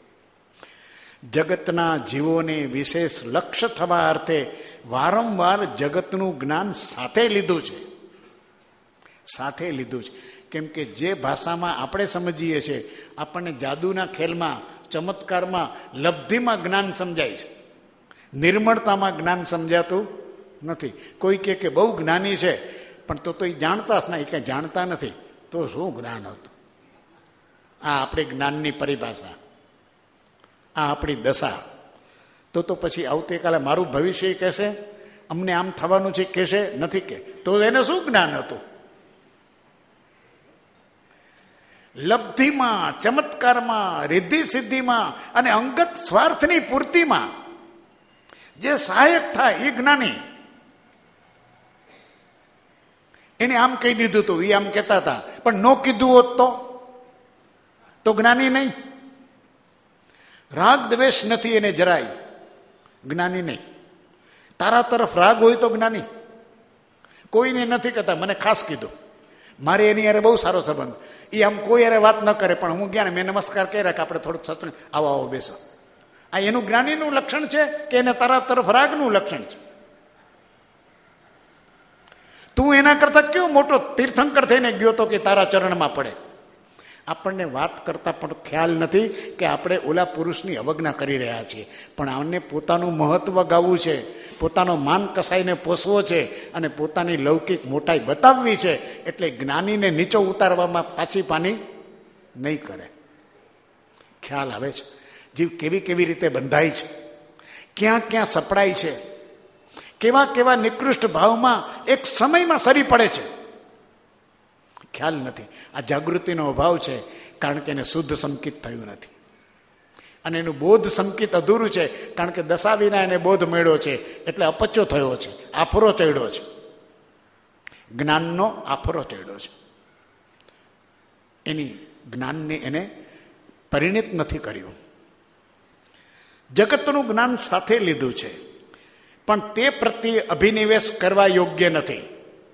જગતના જીવોને વિશેષ લક્ષ્ય થવા અર્થે વારંવાર જગતનું જ્ઞાન સાથે લીધું છે, સાથે લીધું છે. કેમ કે જે ભાષામાં આપણે સમજીએ છીએ, આપણને જાદુના ખેલમાં, ચમત્કારમાં, લબ્ધિમાં જ્ઞાન સમજાય છે, નિર્મળતામાં જ્ઞાન સમજાતું નથી. કોઈ કે બહુ જ્ઞાની છે પણ તો એ જાણતા જ નહીં, કંઈ જાણતા નથી તો શું જ્ઞાન હતું? આ આપણી જ્ઞાનની પરિભાષા, આ આપણી દશા. તો પછી આવતીકાલે મારું ભવિષ્ય કહેશે, અમને આમ થવાનું છે કહેશે, નથી કે તો એને શું જ્ઞાન હતું? લબ્ધિમાં, ચમત્કારમાં, રિદ્ધિ સિદ્ધિમાં અને અંગત સ્વાર્થની પૂર્તિમાં જે સહાયક થાય એ જ્ઞાની. એને આમ કહી દીધું હતું, એ આમ કહેતા હતા, પણ નો કીધું હોત તો જ્ઞાની નહીં. રાગ દ્વેષ નથી એને જરાય, જ્ઞાની નહીં. તારા તરફ રાગ હોય તો જ્ઞાની. કોઈને નથી કહેતા મને ખાસ કીધું, મારે એની યારે બહુ સારો સંબંધ. એ આમ કોઈ યારે વાત ન કરે, પણ હું ગયા ને મેં નમસ્કાર કર્યા કે આપણે થોડુંક સત્સંગ આવો આવો બેસો. આ એનું જ્ઞાનીનું લક્ષણ છે કે એને તારા તરફ રાગનું લક્ષણ છે? તું એના કરતા કેવો મોટો તીર્થંકર થઈને ગયો તો કે તારા ચરણમાં પડે? આપણને વાત કરતા પણ ખ્યાલ નથી કે આપણે ઓલા પુરુષની અવજ્ઞા કરી રહ્યા છીએ. પણ આમને પોતાનું મહત્વ ગાવું છે, પોતાનો માન કસાઈને પોષવો છે અને પોતાની લૌકિક મોટાઈ બતાવવી છે. એટલે જ્ઞાનીને નીચો ઉતારવામાં પાછી પાની નહીં કરે. ખ્યાલ આવે છે જીવ કેવી કેવી રીતે બંધાય છે, ક્યાં ક્યાં સપડાય છે, કેવા કેવા નિકૃષ્ટ ભાવમાં એક સમયમાં સરી પડે છે. ખ્યાલ નથી. આ જાગૃતિનો અભાવ છે, કારણ કે એને શુદ્ધ સંકિત થયું નથી. અને એનું બોધ સંકિત અધૂરું છે, કારણ કે દશા વિના એને બોધ મળ્યો છે, એટલે અપચો થયો છે, આફરો ચડ્યો છે, જ્ઞાનનો આફરો ચડ્યો છે. એની જ્ઞાનને એને પરિણિત નથી કર્યું. જગતનું જ્ઞાન સાથે લીધું છે, પણ તે પ્રત્યે અભિનિવેશ કરવા યોગ્ય નથી.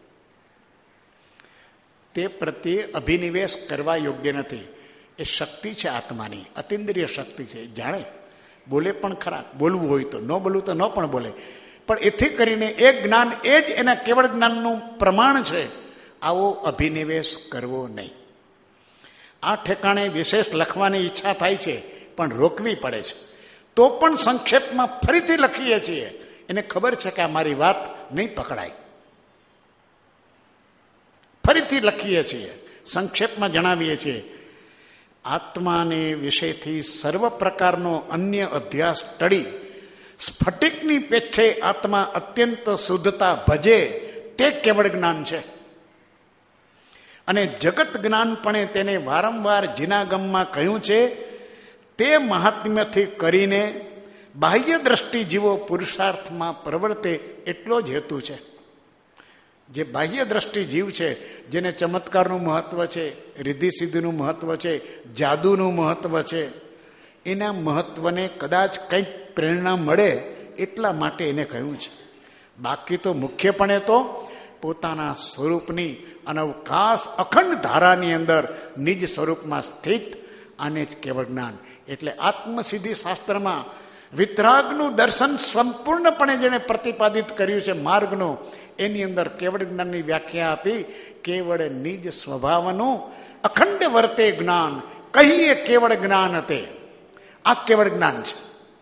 તે પ્રત્યે અભિનિવેશ કરવા યોગ્ય નથી. એ શક્તિ છે આત્માની, અતિન્દ્રિય શક્તિ છે. જાણે બોલે પણ ખરા, બોલવું હોય તો, ન બોલવું તો ન પણ બોલે. પણ એથી કરીને એ જ્ઞાન એ જ એના કેવળ જ્ઞાનનું પ્રમાણ છે. આવો અભિનિવેશ કરવો નહીં. આ ઠેકાણે વિશેષ લખવાની ઈચ્છા થાય છે, પણ રોકવી પડે છે. તો પણ સંક્ષેપમાં ફરીથી લખીએ છીએ. એને ખબર છે કે આ મારી વાત નહીં પકડાય, ફરીથી લખીએ છીએ, સંક્ષેપમાં જણાવીએ છીએ. આત્માને વિષયથી સર્વ પ્રકારનો અન્ય અધ્યાસ ટળી સ્ફટિકની પેઠે આત્મા અત્યંત શુદ્ધતા ભજે તે કેવળ જ્ઞાન છે. અને જગત જ્ઞાનપણે તેને વારંવાર જીનાગમમાં કહ્યું છે. તે મહાત્મ્યથી કરીને બાહ્ય દ્રષ્ટિ જીવો પુરુષાર્થમાં પ્રવર્તે એટલો જ હેતુ છે. જે બાહ્ય દ્રષ્ટિ જીવ છે, જેને ચમત્કારનું મહત્વ છે, રિદ્ધિ સિદ્ધિનું મહત્વ છે, જાદુનું મહત્વ છે, એના મહત્વને કદાચ કંઈક પ્રેરણા મળે એટલા માટે એને કહ્યું છે. બાકી તો મુખ્યપણે તો પોતાના સ્વરૂપની અનવકાશ અખંડ ધારાની અંદર નિજ સ્વરૂપમાં સ્થિત આને જ કેવળ જ્ઞાન. એટલે આત્મસિદ્ધિ શાસ્ત્રમાં વિતરાગનું દર્શન સંપૂર્ણપણે જેણે પ્રતિપાદિત કર્યું છે માર્ગનું, એની અંદર કેવળ જ્ઞાનની વ્યાખ્યા આપી. કેવળ નિજ સ્વભાવનું અખંડ વર્તે જ્ઞાન કહીએ કેવળ જ્ઞાન હતે. આ કેવળ જ્ઞાન છે.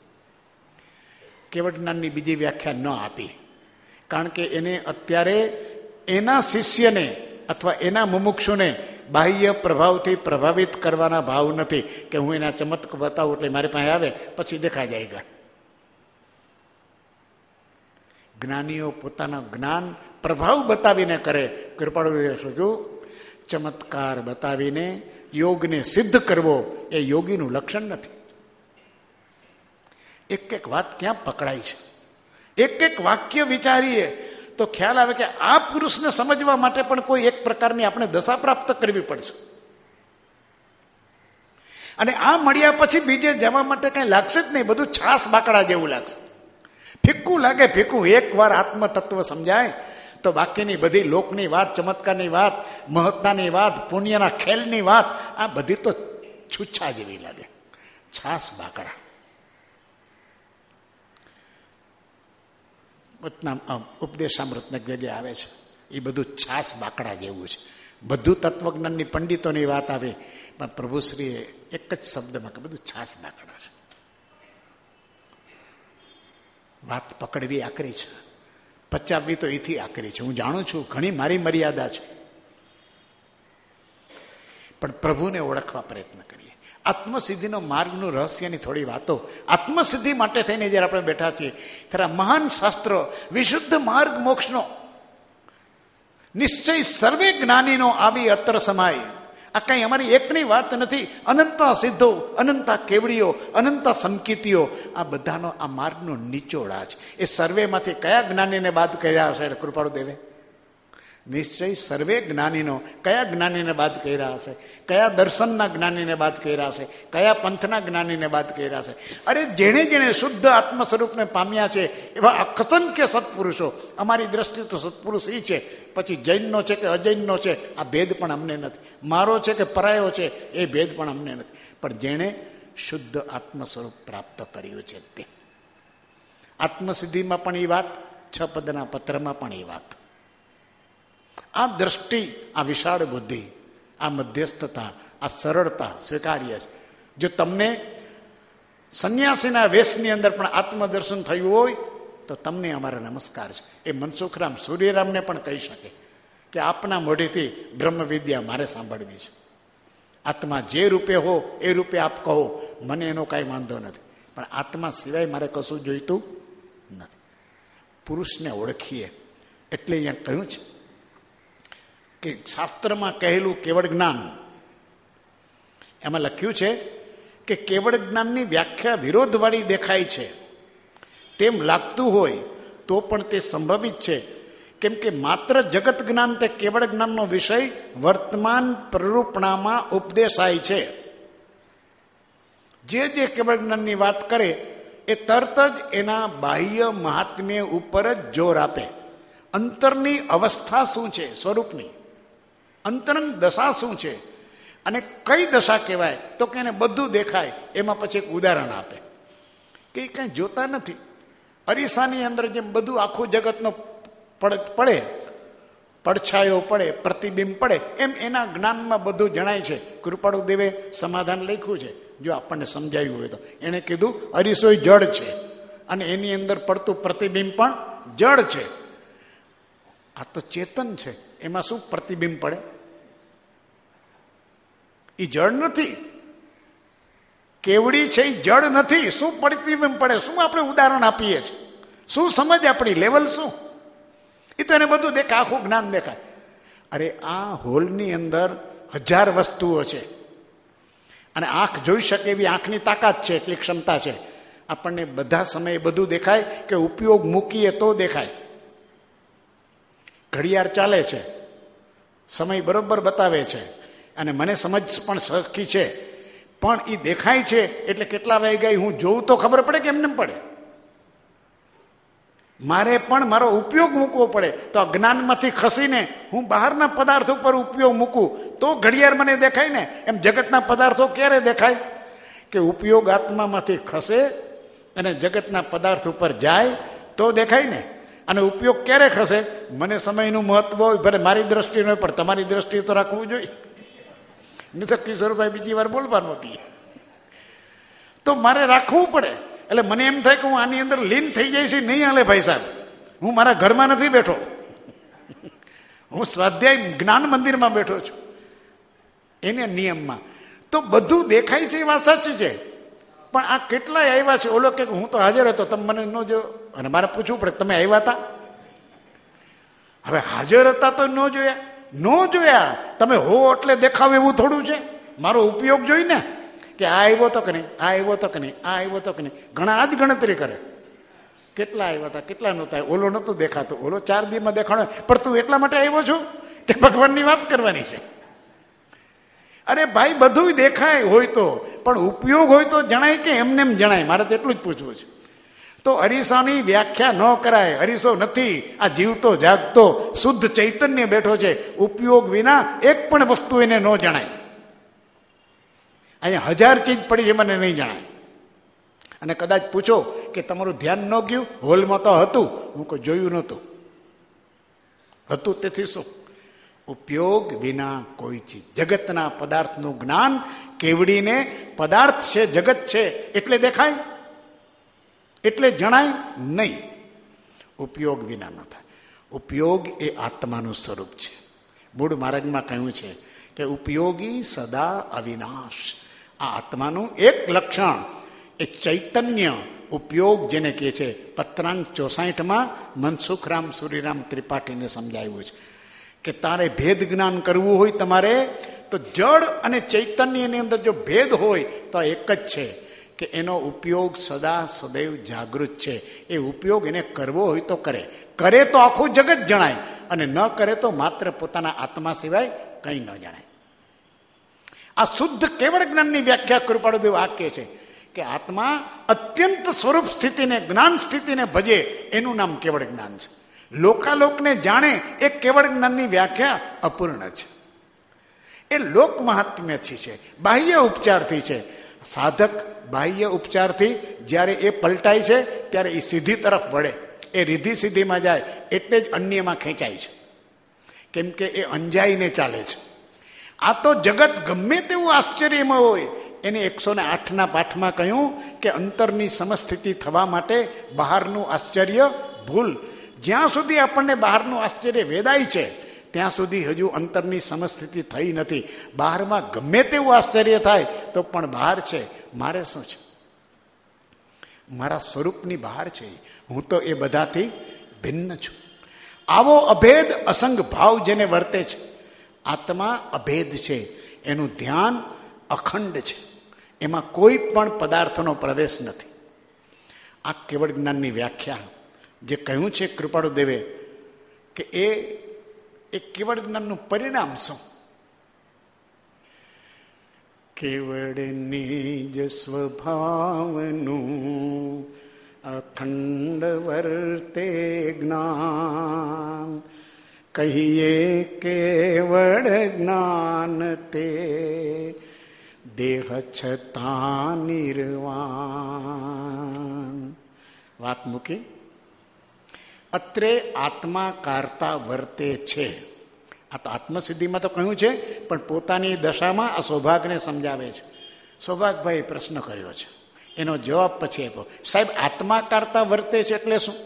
કેવળ જ્ઞાનની બીજી વ્યાખ્યા ન આપી, કારણ કે એને અત્યારે એના શિષ્યને અથવા એના મુમુક્ષુને બાહ્ય પ્રભાવથી પ્રભાવિત કરવાના ભાવ નથી કે હું એના ચમત્કાર બતાવું એટલે મારી પાસે આવે પછી દેખાઈ જાયગા. જ્ઞાનીઓ પોતાના જ્ઞાન પ્રભાવ બતાવીને કરે. કૃપાળુ શું ચમત્કાર બતાવીને યોગને સિદ્ધ કરવો એ યોગીનું લક્ષણ નથી. એક એક વાત ક્યાં પકડાય છે, એક એક વાક્ય વિચારીએ તો ખ્યાલ આવે કે આ પુરુષને સમજવા માટે પણ કોઈ એક પ્રકારની આપણે દશા પ્રાપ્ત કરવી પડશે. અને આ મળ્યા પછી બીજે જવા માટે કઈ લાગશે જ નહીં. બધું છાસ બાકડા જેવું લાગશે, ફીક્કું લાગે, ફીક્કું. એકવાર આત્મતત્વ સમજાય તો બાકીની બધી લોકની વાત, ચમત્કારની વાત, મહત્તાની વાત, પુણ્યના ખેલની વાત, આ બધી તો છૂછા જેવી લાગે, છાસ બાકડા. ઉપદેશામૃતને જગ્યાએ આવે છે એ બધું છાસ બાકડા જેવું છે. બધું તત્વજ્ઞાનની પંડિતોની વાત આવે, પણ પ્રભુશ્રીએ એક જ શબ્દમાં કે બધું છાસ બાકડા છે. વાત પકડવી આકરી છે, પચાવવી તો એથી આકરી છે. હું જાણું છું ઘણી મારી મર્યાદા છે, પણ પ્રભુને ઓળખવા પ્રયત્ન કરીએ. આત્મસિદ્ધિનો માર્ગનું રહસ્યની થોડી વાતો. આત્મસિદ્ધિ માટે થઈને જ્યારે આપણે બેઠા છીએ ત્યારે મહાન શાસ્ત્ર વિશુદ્ધ માર્ગ મોક્ષનો નિશ્ચય સર્વે જ્ઞાનીનો આવી અત્તર સમાય. આ કઈ અમારી એકની વાત નથી. અનંતા સિદ્ધો, અનંતા કેવડીઓ, અનંતા સંકિતિઓ, આ બધાનો આ માર્ગનો નિચોડા છે. એ સર્વેમાંથી કયા જ્ઞાનીને બાદ કર્યા હશે કૃપાળુ દેવે? નિશ્ચય સર્વે જ્ઞાનીનો. કયા જ્ઞાનીને બાદ કર્યા હશે? કયા દર્શનના જ્ઞાનીને બાદ કર્યા છે? કયા પંથના જ્ઞાનીને બાદ કર્યા છે? અરે જેણે જેણે શુદ્ધ આત્મ સ્વરૂપને પામ્યા છે એવા અસંખ્ય સત્પુરુષો. અમારી દ્રષ્ટિએ તો સત્પુરુષ એ છે, પછી જૈનનો છે કે અજૈનનો છે આ ભેદ પણ અમને નથી, મારો છે કે પરાયો છે એ ભેદ પણ અમને નથી. પણ જેણે શુદ્ધ આત્મ સ્વરૂપ પ્રાપ્ત કર્યું છે તે આત્મસિદ્ધિમાં પણ એ વાત, 6 પદના પત્રમાં પણ એ વાત. આ દ્રષ્ટિ, આ વિશાળ બુદ્ધિ, આ મધ્યસ્થતા, આ સરળતા સ્વીકાર્ય છે. જો તમને સંન્યાસીના વેશની અંદર પણ આત્મદર્શન થયું હોય તો તમને અમારા નમસ્કાર છે. એ મનસુખરામ સૂર્યરામને પણ કહી શકે કે આપના મોઢેથી બ્રહ્મ વિદ્યા મારે સાંભળવી છે. આત્મા જે રૂપે હો એ રૂપે આપ કહો, મને એનો કાંઈ વાંધો નથી, પણ આત્મા સિવાય મારે કશું જોઈતું નથી. પુરુષને ઓળખીએ એટલે અહીંયા કહ્યું છે કે શાસ્ત્રમાં કહેલું કેવળ જ્ઞાન, એમાં લખ્યું છે કે કેવળ જ્ઞાનની વ્યાખ્યા વિરોધવાળી દેખાય છે તેમ લાગતું હોય તો પણ તે સંભવિત છે, કેમ કે માત્ર જગત જ્ઞાન તે કેવળ જ્ઞાનનો વિષય વર્તમાન પ્રરૂપણામાં ઉપદેશાય છે. જે કેવળ જ્ઞાનની વાત કરે એ તરત જ એના બાહ્ય મહાત્મ્ય ઉપર જ જોર આપે. અંતરની અવસ્થા શું છે, સ્વરૂપની અંતરંગ દશા શું છે અને કઈ દશા કહેવાય તો કે એને બધું દેખાય. એમાં પછી એક ઉદાહરણ આપે કે એ કંઈ જોતા નથી. અરીસાની અંદર જેમ બધું આખું જગતનો પડે, પડછાયો પડે, પ્રતિબિંબ પડે, એમ એના જ્ઞાનમાં બધું જણાય છે. કૃપાળુ દેવે સમાધાન લખ્યું છે, જો આપણને સમજાયું હોય તો. એણે કીધું અરીસોય જળ છે અને એની અંદર પડતું પ્રતિબિંબ પણ જળ છે. આ તો ચેતન છે, એમાં શું પ્રતિબિંબ પડે? એ જળ નથી. કેવડી છે એ જળ નથી. શું પ્રતિબિંબ પડે? શું આપણે ઉદાહરણ આપીએ છીએ? શું સમજ આપણી લેવલ શું? એ તો એને બધું દેખાય, આખું જ્ઞાન દેખાય. અરે આ હોલની અંદર 1000 વસ્તુઓ છે અને આંખ જોઈ શકે એવી આંખની તાકાત છે, એટલી ક્ષમતા છે. આપણને બધા સમયે બધું દેખાય કે ઉપયોગ મૂકીએ તો દેખાય? ઘડિયાળ ચાલે છે, સમય બરોબર બતાવે છે અને મને સમજ પણ સરખી છે, પણ એ દેખાય છે એટલે કેટલા વાગ્યા હું જોઉં તો ખબર પડે કે એમને પડે? મારે પણ મારો ઉપયોગ મૂકવો પડે. તો આ જ્ઞાનમાંથી ખસીને હું બહારના પદાર્થો પર ઉપયોગ મૂકું તો ઘડિયાળ મને દેખાય ને. એમ જગતના પદાર્થો ક્યારે દેખાય? કે ઉપયોગ આત્મામાંથી ખસે અને જગતના પદાર્થ ઉપર જાય તો દેખાય ને. અને ઉપયોગ ક્યારે ખસે? મને સમયનું મહત્વ હોય, ભલે મારી દ્રષ્ટિ ન હોય પણ તમારી દ્રષ્ટિએ તો રાખવું જોઈએ. નહીં તો કિશોરભાઈ બીજી વાર બોલવાનું હતી તો મારે રાખવું પડે. એટલે મને એમ થાય કે હું આની અંદર લીન થઈ જાય છે. નહીં હાલે ભાઈ સાહેબ, હું મારા ઘરમાં નથી બેઠો, હું સ્વાધ્યાય જ્ઞાન મંદિરમાં બેઠો છું એને નિયમમાં. તો બધું દેખાય છે એ વાત સાચી છે, પણ આ કેટલાય આવ્યા છે. ઓલો કે હું તો હાજર હતો, તમે મને ન જો, અને મારે પૂછવું પડે તમે આવ્યા હતા? હવે હાજર હતા તો ન જોયા તમે હો એટલે દેખાવ એવું થોડું છે. મારો ઉપયોગ જોઈને કે આ આવ્યો તો કે નહીં, આ આવ્યો તો કે નહીં, આ આવ્યો તો કે નહીં. ઘણા આ જ ગણતરી કરે, કેટલા આવ્યા હતા, કેટલા નહોતા. ઓલો નહોતો દેખાતો, ઓલો 4 દીમાં દેખાણો, પણ તું એટલા માટે આવ્યો છું કે ભગવાનની વાત કરવાની છે. અરે ભાઈ બધું દેખાય હોય તો, પણ ઉપયોગ હોય તો જણાય કે એમને એમ જણાય? મારે તો એટલું જ પૂછવું છે. તો અરીસાની વ્યાખ્યા ન કરાય. અરીસો નથી, આ જીવતો જાગતો શુદ્ધ ચૈતન્ય બેઠો છે. ઉપયોગ વિના એક પણ વસ્તુ એને ન જણાય. અહીંયા 1000 ચીજ પડી છે, મને નહીં જણાય. અને કદાચ પૂછો કે તમારું ધ્યાન ન ગયું? હોલમાં તો હતું, હું કોઈ જોયું નહોતું. હતું તેથી શું? ઉપયોગ વિના કોઈ ચીજ. જગતના પદાર્થનું જ્ઞાન કેવડીને પદાર્થ છે, જગત છે એટલે દેખાય, એટલે જણાય નહીં. ઉપયોગ વિના ન થાય. ઉપયોગ એ આત્માનું સ્વરૂપ છે. મૂળ માર્ગમાં કહ્યું છે કે ઉપયોગી સદા અવિનાશ. આ આત્માનું એક લક્ષણ એ ચૈતન્ય ઉપયોગ જેને કહે છે. પત્રાંક 64માં મનસુખરામ સૂર્યરામ ત્રિપાઠીને સમજાવ્યું છે કે તારે ભેદ જ્ઞાન કરવું હોય તમારે તો જળ અને ચૈતન્યની અંદર જો ભેદ હોય તો એક જ છે કે એનો ઉપયોગ સદા સદૈવ જાગૃત છે. એ ઉપયોગ એને કરવો હોય તો કરે તો આખું જગત જણાય. અને ન કરે તો માત્ર પોતાના આત્મા સિવાય કંઈ ન જાણે. આ શુદ્ધ કેવળ જ્ઞાનની વ્યાખ્યા કૃપાળુદેવ આ કહે છે કે આત્મા અત્યંત સ્વરૂપ સ્થિતિને, જ્ઞાન સ્થિતિને ભજે, એનું નામ કેવળ જ્ઞાન છે. લોકાલોકને જાણે એ કેવળ જ્ઞાનની વ્યાખ્યા અપૂર્ણ છે. એ લોક મહાત્મ્યથી છે, બાહ્ય ઉપચારથી છે. સાધક બાહ્ય ઉપચારથી જ્યારે એ પલટાય છે ત્યારે એ સીધી તરફ વળે, એ રીધી સીધીમાં જાય એટલે જ અન્યમાં ખેંચાય છે, કેમ કે એ અંજાઈને ચાલે છે. આ તો જગત ગમે તેવું આશ્ચર્યમાં હોય, એને 108ના પાઠમાં કહ્યું કે અંતરની સમસ્થિતિ થવા માટે બહારનું આશ્ચર્ય ભૂલ. જ્યાં સુધી આપણને બહારનું આશ્ચર્ય વેદાય છે ત્યાં સુધી હજુ અંતરની સમસ્થિતિ થઈ નથી. બહારમાં ગમે તેવું આશ્ચર્ય થાય તો પણ બહાર છે, મારે શું છે? મારા સ્વરૂપની બહાર છે. હું તો એ બધાથી ભિન્ન છું. આવો અભેદ અસંગ ભાવ જેને વર્તે છે, આત્મા અભેદ છે, એનું ધ્યાન અખંડ છે, એમાં કોઈ પણ પદાર્થનો પ્રવેશ નથી. આ કેવળ જ્ઞાનની વ્યાખ્યા જે કહ્યું છે કૃપાળુદેવે કે એ કેવળ જ્ઞાનનું પરિણામ શું? કેવળ નિજ સ્વભાવનું અખંડ વર્તે જ્ઞાન, કહીએ કેવળ જ્ઞાન તે દેહ છતાં નિર્વાણ. વાત મૂકી. અત્રે આત્મા કારતા વર્તે છે. આ તો આત્મસિદ્ધિમાં તો કહ્યું છે, પણ પોતાની દશામાં આ સૌભાગને સમજાવે છે. સૌભાગભાઈ પ્રશ્ન કર્યો છે, એનો જવાબ પછી આપ્યો. સાહેબ, આત્મા કારતા વર્તે છે એટલે શું?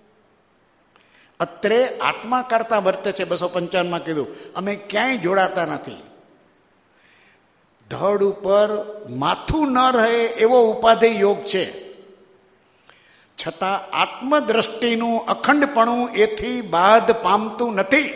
અત્રે આત્મા કારતા વર્તે છે 255માં કીધું, અમે ક્યાંય જોડાતા નથી. ધડ ઉપર માથું ન રહે એવો ઉપાધિ યોગ છે, છતાં આત્મદ્રષ્ટિનું અખંડપણું એથી બાદ પામતું નથી.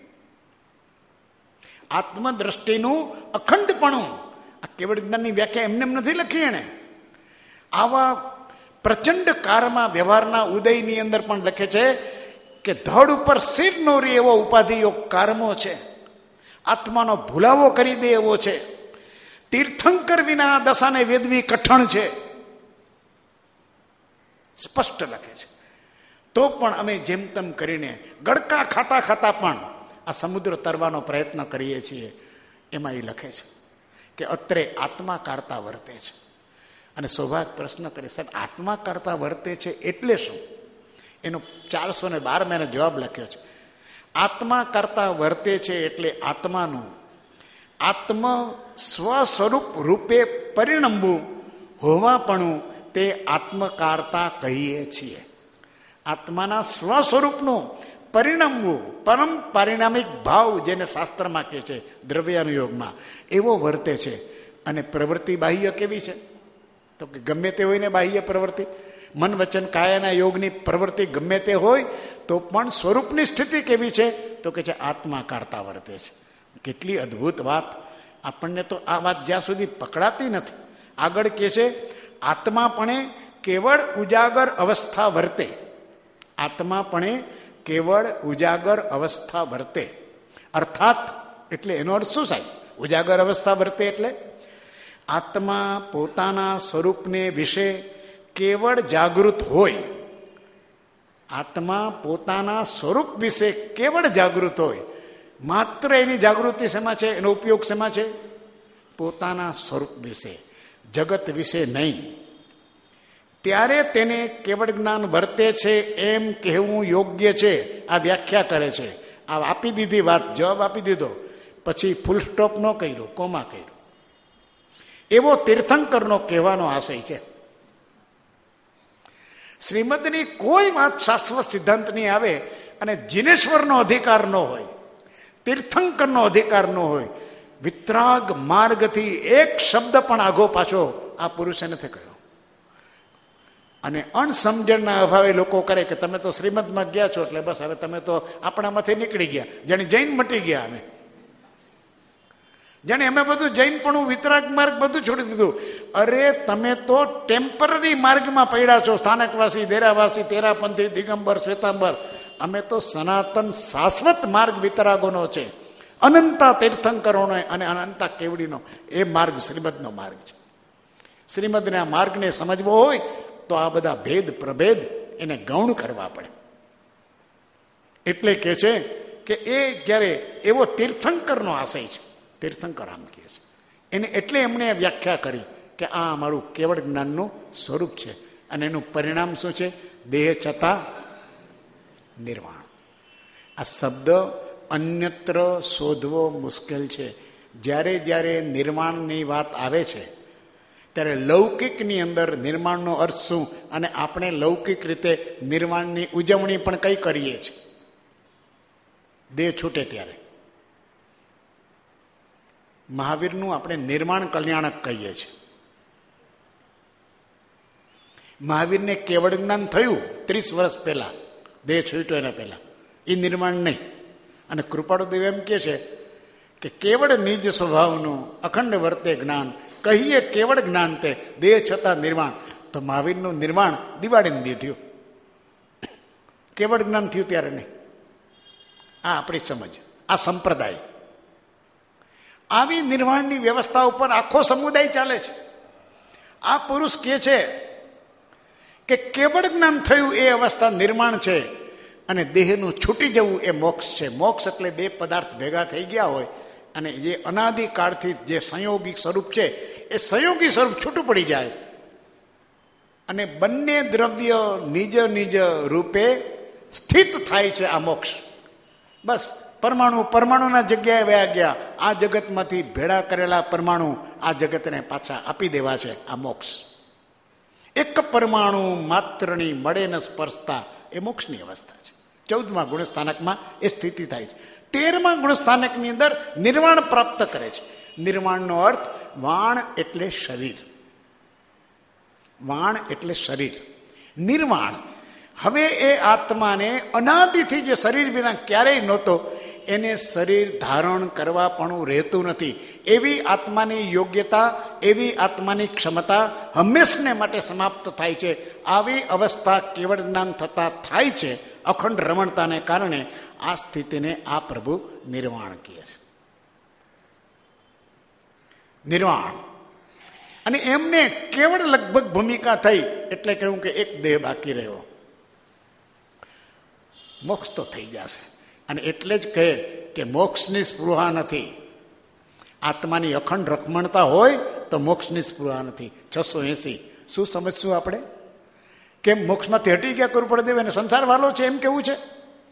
આત્મદ્રષ્ટિનું અખંડપણું, આ કેવળ જ્ઞાનની વ્યાખ્યા એમને નથી લખી એને. આવા પ્રચંડ કારમાં વ્યવહારના ઉદયની અંદર પણ લખે છે કે ધડ ઉપર સિર નો રે એવો ઉપાધિયોગ કારમો છે, આત્માનો ભૂલાવો કરી દે એવો છે, તીર્થંકર વિના દશાને વેદવી કઠણ છે, સ્પષ્ટ લખે છે. તો પણ અમે જેમ તેમ કરીને ગડકા ખાતા ખાતા પણ આ સમુદ્ર તરવાનો પ્રયત્ન કરીએ છીએ. એમાં એ લખે છે કે અત્રે આત્મા કારતા વર્તે છે. અને સૌભાગ પ્રશ્ન કરે, સાહેબ આત્મા કારતા વર્તે છે એટલે શું? એનો 412 મેં જવાબ લખ્યો છે. આત્મા કરતા વર્તે છે એટલે આત્માનું આત્મ સ્વસ્વરૂપ રૂપે પરિણમવું હોવાપણું તે આત્મકારતા કહીએ છીએ. આત્માના સ્વસ્વરૂપનું પરિણમવું, પરમ પારિણામિક ભાવ જેને શાસ્ત્રમાં કહે છે દ્રવ્યાનુયોગમાં, એવો વર્તે છે. અને પ્રવૃત્તિ બાહ્ય કેવી છે? તો કે ગમે તે હોય ને બાહ્ય પ્રવૃત્તિ, મન વચન કાયાના યોગની પ્રવૃત્તિ ગમે તે હોય તો પણ સ્વરૂપની સ્થિતિ કેવી છે? તો કે છે આત્મા કારતા વર્તે છે. કેટલી અદ્ભુત વાત! આપણને તો આ વાત જ્યાં સુધી પકડાતી નથી. આગળ કહે છે આત્માપણે કેવળ ઉજાગર અવસ્થા વર્તે. આત્માપણે કેવળ ઉજાગર અવસ્થા વર્તે. અર્થાત એટલે એનો અર્થ શું સાહેબ? ઉજાગર અવસ્થા વર્તે એટલે આત્મા પોતાના સ્વરૂપને વિશે કેવળ જાગૃત હોય. આત્મા પોતાના સ્વરૂપ વિશે કેવળ જાગૃત હોય. માત્ર એની જાગૃતિ શેમાં છે? એનો ઉપયોગ શેમાં છે? પોતાના સ્વરૂપ વિશે, જગત વિશે નહીં. ત્યારે તેને કેવળ જ્ઞાન વર્તે છે એમ કહેવું યોગ્ય છે. આ વ્યાખ્યા કરે છે. આ આપી દીધી વાત, જવાબ આપી દીધો, પછી ફૂલ સ્ટોપ ન કર્યો, કોમા કર્યો. એવો તીર્થંકરનો કહેવાનો આશય છે. શ્રીમદની કોઈ વાત શાશ્વત સિદ્ધાંતની આવે અને જીનેશ્વરનો અધિકાર ન હોય, તીર્થંકરનો અધિકાર ન હોય, વિતરાગ માર્ગથી એક શબ્દ પણ આઘો પાછો આ પુરુષે નથી કહ્યો. અને અણસમજણના અભાવે લોકો કરે કે તમે તો શ્રીમદમાં ગયા છો એટલે બસ હવે તમે તો આપણામાંથી નીકળી ગયા, જાણે જૈન મટી ગયા. અમે જાણે અમે બધું જૈનપણું, વિતરાગ માર્ગ બધું છોડી દીધું. અરે તમે તો ટેમ્પરરી માર્ગમાં પડ્યા છો. સ્થાનકવાસી, દેરાવાસી, તેરાપંથી, દિગંબર, શ્વેતાંબર, અમે તો સનાતન શાશ્વત માર્ગ વિતરાગોનો છે, અનંતા તીર્થંકરોનો અને અનંતા કેવડીનો એ માર્ગ શ્રીમદનો માર્ગ છે. શ્રીમદને આ માર્ગને સમજવો હોય તો આ બધા ભેદ પ્રભેદ એને ગૌણ કરવા પડે. એટલે કે છે કે એ જ્યારે એવો તીર્થંકરનો આશય છે, તીર્થંકર આમ કહે છે એને, એટલે એમણે વ્યાખ્યા કરી કે આ અમારું કેવળ જ્ઞાનનું સ્વરૂપ છે અને એનું પરિણામ શું છે? દેહ છતાં નિર્વાણ. આ શબ્દ અન્યત્ર શોધવો મુશ્કેલ છે. જ્યારે જ્યારે નિર્માણની વાત આવે છે ત્યારે લૌકિકની અંદર નિર્માણનો અર્થ શું, અને આપણે લૌકિક રીતે નિર્માણની ઉજવણી પણ કઈ કરીએ છીએ? દેહ છૂટે ત્યારે મહાવીરનું આપણે નિર્માણ કલ્યાણક કહીએ છીએ. મહાવીરને કેવળ જ્ઞાન થયું 30 વર્ષ પહેલા, દેહ છૂટ્યો એના પહેલા, એ નિર્માણ નહીં. અને કૃપાળુદેવ એમ કહે છે કે કેવળ નિજ સ્વભાવનું અખંડ વર્તે જ્ઞાન, કહીએ કેવળ જ્ઞાન તે દેહ છતાં નિર્માણ. તો મહાવીરનું નિર્માણ દિવાળીને દી થયું, કેવળ જ્ઞાન થયું ત્યારે નહીં. આ આપણી સમજ, આ સંપ્રદાય. આવી નિર્વાણની વ્યવસ્થા ઉપર આખો સમુદાય ચાલે છે. આ પુરુષ કહે છે કે કેવળ જ્ઞાન થયું એ અવસ્થા નિર્માણ છે અને દેહનું છૂટી જવું એ મોક્ષ છે. મોક્ષ એટલે બે પદાર્થ ભેગા થઈ ગયા હોય અને જે અનાદિકાળથી જે સંયોગિક સ્વરૂપ છે એ સંયોગી સ્વરૂપ છૂટું પડી જાય અને બંને દ્રવ્ય નિજ નિજ રૂપે સ્થિત થાય છે. આ મોક્ષ. બસ પરમાણુ પરમાણુના જગ્યાએ વયા ગયા. આ જગતમાંથી ભેળા કરેલા પરમાણુ આ જગતને પાછા આપી દેવા છે. આ મોક્ષ. એક પરમાણુ માત્રની મળે ન સ્પર્શતા એ મોક્ષની અવસ્થા છે. 14મા ગુણસ્થાનકમાં એ સ્થિતિ થાય છે. 13મા ગુણસ્થાનકની અંદર નિર્વાણ પ્રાપ્ત કરે છે. નિર્વાણનો અર્થ વાણ એટલે શરીર. વાણ એટલે શરીર. નિર્વાણ. હવે એ આત્માને અનાદિથી જે શરીર વિના ક્યારેય નહોતો એને શરીર ધારણ કરવા પણ રહેતું નથી. એવી આત્માની યોગ્યતા, એવી આત્માની ક્ષમતા હંમેશને માટે સમાપ્ત થાય છે. આવી અવસ્થા કેવળ જ્ઞાન થતા થાય છે. અખંડ રમણતાને કારણે આ સ્થિતિને આ પ્રભુ નિર્વાણ કહે છે. નિર્વાણ. અને એમને કેવળ લગભગ ભૂમિકા થઈ એટલે કહ્યું કે એક દેહ બાકી રહ્યો, મોક્ષ તો થઈ જશે. અને એટલે જ કહે કે મોક્ષની સ્પૃહા નથી. આત્માની અખંડ રખમણતા હોય તો મોક્ષની સ્પૃહા નથી. 680. શું સમજશું આપણે? કેમ મોક્ષમાંથી હટી ગયા કરવું પડે દેવે? સંસાર વાલો છે એમ કેવું છે?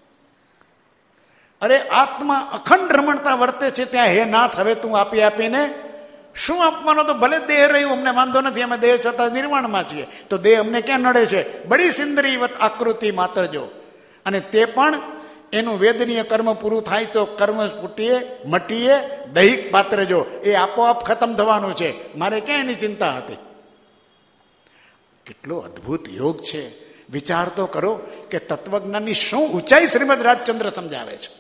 અરે આત્મા અખંડ રમણતા વર્તે છે ત્યાં હે નાથ હવે તું આપી આપીને શું આપવાનો? તો ભલે દેહ રહ્યું અમને વાંધો નથી, અમે દેહ છતાં નિર્વાણમાં છીએ. તો દેહ અમને ક્યાં નડે છે? બડી સિંદરીવત આકૃતિ માત્ર જો. અને તે પણ એનું વેદનીય કર્મ પૂરું થાય તો કર્મ મટીએ દૈહિક પાત્ર જો એ આપોઆપ ખતમ થવાનું છે. મારે ક્યાં એની ચિંતા હતી? કેટલો અદ્ભુત યોગ છે. વિચાર તો કરો કે તત્વજ્ઞાનની શું ઊંચાઈ શ્રીમદ રાજચંદ્ર સમજાવે છે.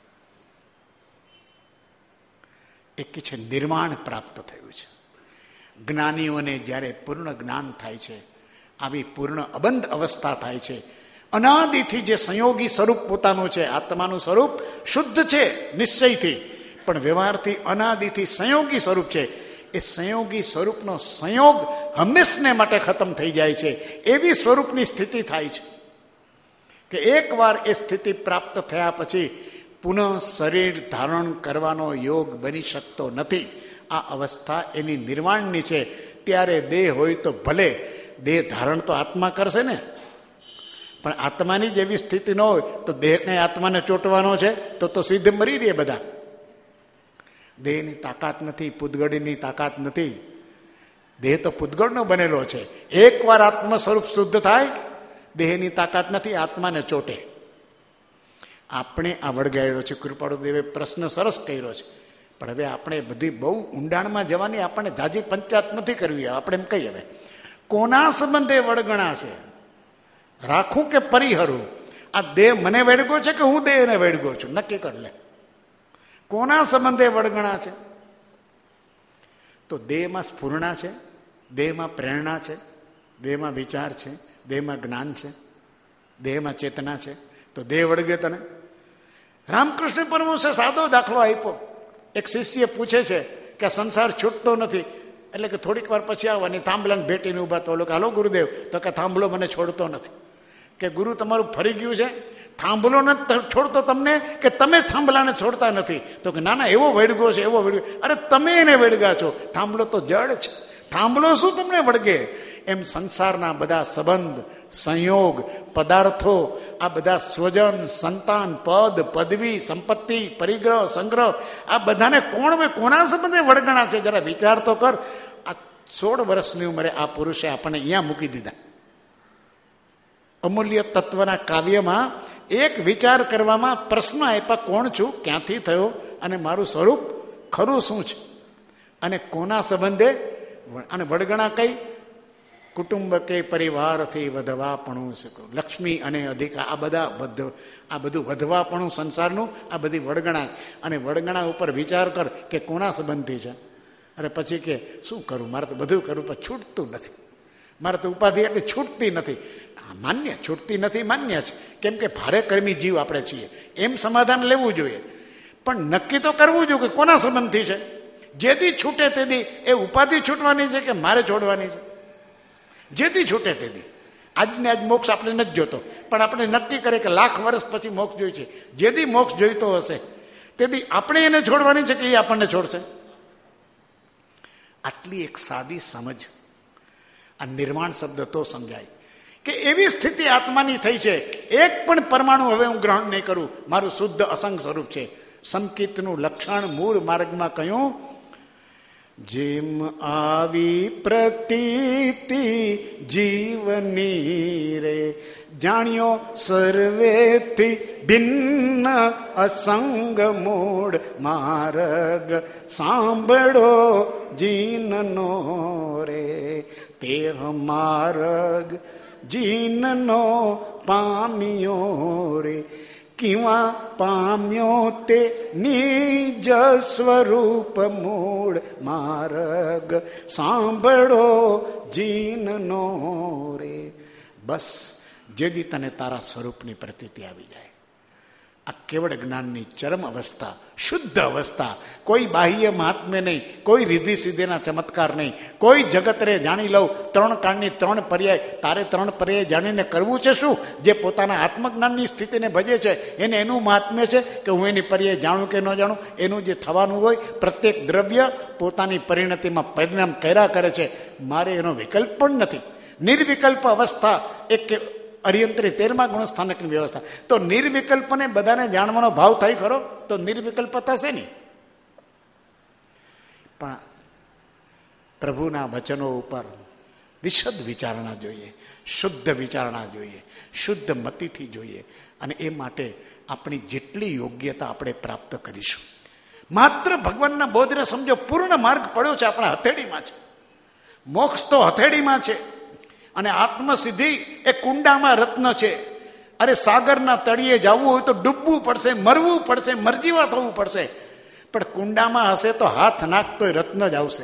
એક છે નિર્માણ પ્રાપ્ત થયું છે. જ્ઞાનીઓને જ્યારે પૂર્ણ જ્ઞાન થાય છે, આવી પૂર્ણ અબંધ અવસ્થા થાય છે. અનાદિથી જે સંયોગી સ્વરૂપ પોતાનું છે, આત્માનું સ્વરૂપ શુદ્ધ છે નિશ્ચયથી, પણ વ્યવહારથી અનાદિથી સંયોગી સ્વરૂપ છે. એ સંયોગી સ્વરૂપનો સંયોગ હંમેશને માટે ખતમ થઈ જાય છે. એવી સ્વરૂપની સ્થિતિ થાય છે કે એકવાર એ સ્થિતિ પ્રાપ્ત થયા પછી પુનઃ શરીર ધારણ કરવાનો યોગ બની શકતો નથી. આ અવસ્થા એની નિર્વાણની છે. ત્યારે દેહ હોય તો ભલે, દેહ ધારણ તો આત્મા કરશે ને, પણ આત્માની જેવી સ્થિતિ ન હોય તો દેહ કઈ આત્માને ચોંટવાનો છે? તો સીધે મરી રહે બધા. દેહની તાકાત નથી, પૂતગળની તાકાત નથી. દેહ તો પૂતગળનો બનેલો છે. એકવાર આત્મ સ્વરૂપ શુદ્ધ થાય, દેહની તાકાત નથી આત્માને ચોટે. આપણે આ વળગાડ્યો છે. કૃપાળુદેવે પ્રશ્ન સરસ કર્યો છે, પણ હવે આપણે બધી બહુ ઊંડાણમાં જવાની આપણને જાજી પંચાયત નથી કરવી. આપણે એમ કહીએ હવે કોના સંબંધે વળગણા છે, રાખું કે પરિહરું? આ દેહ મને વેડગો છે કે હું દેહને વેડગો છું? નક્કી કર લે. કોના સંબંધે વળગણા છે? તો દેહમાં સ્ફુરણા છે, દેહમાં પ્રેરણા છે, દેહમાં વિચાર છે, દેહમાં જ્ઞાન છે, દેહમાં ચેતના છે, તો દેહ વળગે તને. રામકૃષ્ણ પરમહંસે સાદો દાખલો આપ્યો. એક શિષ્ય પૂછે છે કે સંસાર છૂટતો નથી, એટલે કે થોડીક વાર પછી આવવાની થાંભલાને ભેટીને ઊભા તો હાલો ગુરુદેવ, તો કે થાંભલો મને છોડતો નથી. કે ગુરુ તમારું ફરી ગયું છે, થાંભલો નથી છોડતો તમને કે તમે થાંભલાને છોડતા નથી? તો કે ના એવો વળગો છે, એવો વળગ્યો. અરે તમે એને વળગા છો, થાંભલો તો જડ છે, થાંભલો શું તમને વળગે? એમ સંસારના બધા સંબંધ, સંયોગ, પદાર્થો, આ બધા સ્વજન, સંતાન, પદ, પદવી, સંપત્તિ, પરિગ્રહ, સંગ્રહ, આ બધાને કોના સંબંધે વળગણા છે? જરા વિચાર તો કર. આ 16 વર્ષની ઉંમરે આ પુરુષે આપણને અહીંયા મૂકી દીધા. અમૂલ્ય તત્વના કાવ્યમાં એક વિચાર કરવામાં પ્રશ્ન આપ્યા, કોણ છું, ક્યાંથી થયો અને મારું સ્વરૂપ ખરું શું છે, અને કોના સંબંધે, અને વળગણા કઈ? કુટુંબ કે પરિવારથી વધવાપણું, લક્ષ્મી અને અધિકાર, આ બધું વધવાપણું સંસારનું, આ બધી વળગણા. અને વળગણા ઉપર વિચાર કર કે કોના સંબંધથી છે. અને પછી કે શું કરું, મારે તો બધું કરું પણ છૂટતું નથી, મારે તો ઉપાધિ એટલી છૂટતી નથી. માન્ય છૂટતી નથી, માન્ય છે, કેમ કે ભારે કર્મી જીવ આપણે છીએ, એમ સમાધાન લેવું જોઈએ. પણ નક્કી તો કરવું જોઈએ કે કોના સંબંધથી છે. જેથી છૂટે તેથી એ ઉપાધિ છૂટવાની છે કે મારે છોડવાની છે? જેથી છૂટે તેથી. આજને આજ મોક્ષ આપણે નથી જોતો, પણ આપણે નક્કી કરે કે લાખ વર્ષ પછી મોક્ષ જોઈ છે. જેથી મોક્ષ જોઈતો હશે તેથી આપણે એને છોડવાની છે કે એ આપણને છોડશે? આટલી એક સાદી સમજ, આ નિર્માણ શબ્દ તો સમજાય કે એવી સ્થિતિ આત્માની થઈ છે, એક પણ પરમાણુ હવે હું ગ્રહણ નહીં કરું, મારું શુદ્ધ અસંગ સ્વરૂપ છે. સંકિતનું લક્ષણ મૂળ માર્ગમાં કહ્યું, જેમ આવી પ્રતીતિ જીવની રે, જાણ્યો સર્વેથી ભિન્ન અસંગ મૂળ માર્ગ, સાંભળો જીનનો રે, તે માર્ગ જીનનો પામ્યો રે, કિવા પામ્યો તે નિજ સ્વરૂપ મૂળ માર્ગ, સાંભળો જીનનો રે. બસ જેથી તને તારા સ્વરૂપની પ્રતીતિ આવી જાય. આ કેવળ જ્ઞાનની ચરમ અવસ્થા, શુદ્ધ અવસ્થા. કોઈ બાહ્ય મહાત્મ્ય નહીં, કોઈ રીધિ સિદ્ધિના ચમત્કાર નહીં, કોઈ જગત રે જાણી લઉં, 3 કાળની 3 પર્યાય. તારે 3 પર્યાય જાણીને કરવું છે શું? જે પોતાના આત્મજ્ઞાનની સ્થિતિને ભજે છે એને એનું મહાત્મ્ય છે કે હું એની પર્યાય જાણું કે ન જાણું. એનું જે થવાનું હોય, પ્રત્યેક દ્રવ્ય પોતાની પરિણતિમાં પરિણામ કર્યા કરે છે. મારે એનો વિકલ્પ પણ નથી. નિર્વિકલ્પ અવસ્થા એક અરિયંત્રી 13મા ગુણસ્થાનકની વ્યવસ્થા. તો નિર્વિકલ્પને બધાને જાણવાનો ભાવ થાય ખરો તો નિર્વિકલ્પ થશે નહીં. પણ પ્રભુના વચનો ઉપર વિશદ વિચારણા જોઈએ, શુદ્ધ વિચારણા જોઈએ, શુદ્ધ મતિથી જોઈએ. અને એ માટે આપણી જેટલી યોગ્યતા આપણે પ્રાપ્ત કરીશું. માત્ર ભગવાનના બોધને સમજો, પૂર્ણ માર્ગ પડ્યો છે, આપણા હથેળીમાં છે. મોક્ષ તો હથેળીમાં છે, અને આત્મસિદ્ધિ એ કુંડામાં રત્ન છે. અરે સાગરના તળિયે જવું હોય તો ડૂબવું પડશે, મરવું પડશે, મરજીવા થવું પડશે. પણ કુંડામાં હશે તો હાથ નાખતોય રત્ન જ આવશે.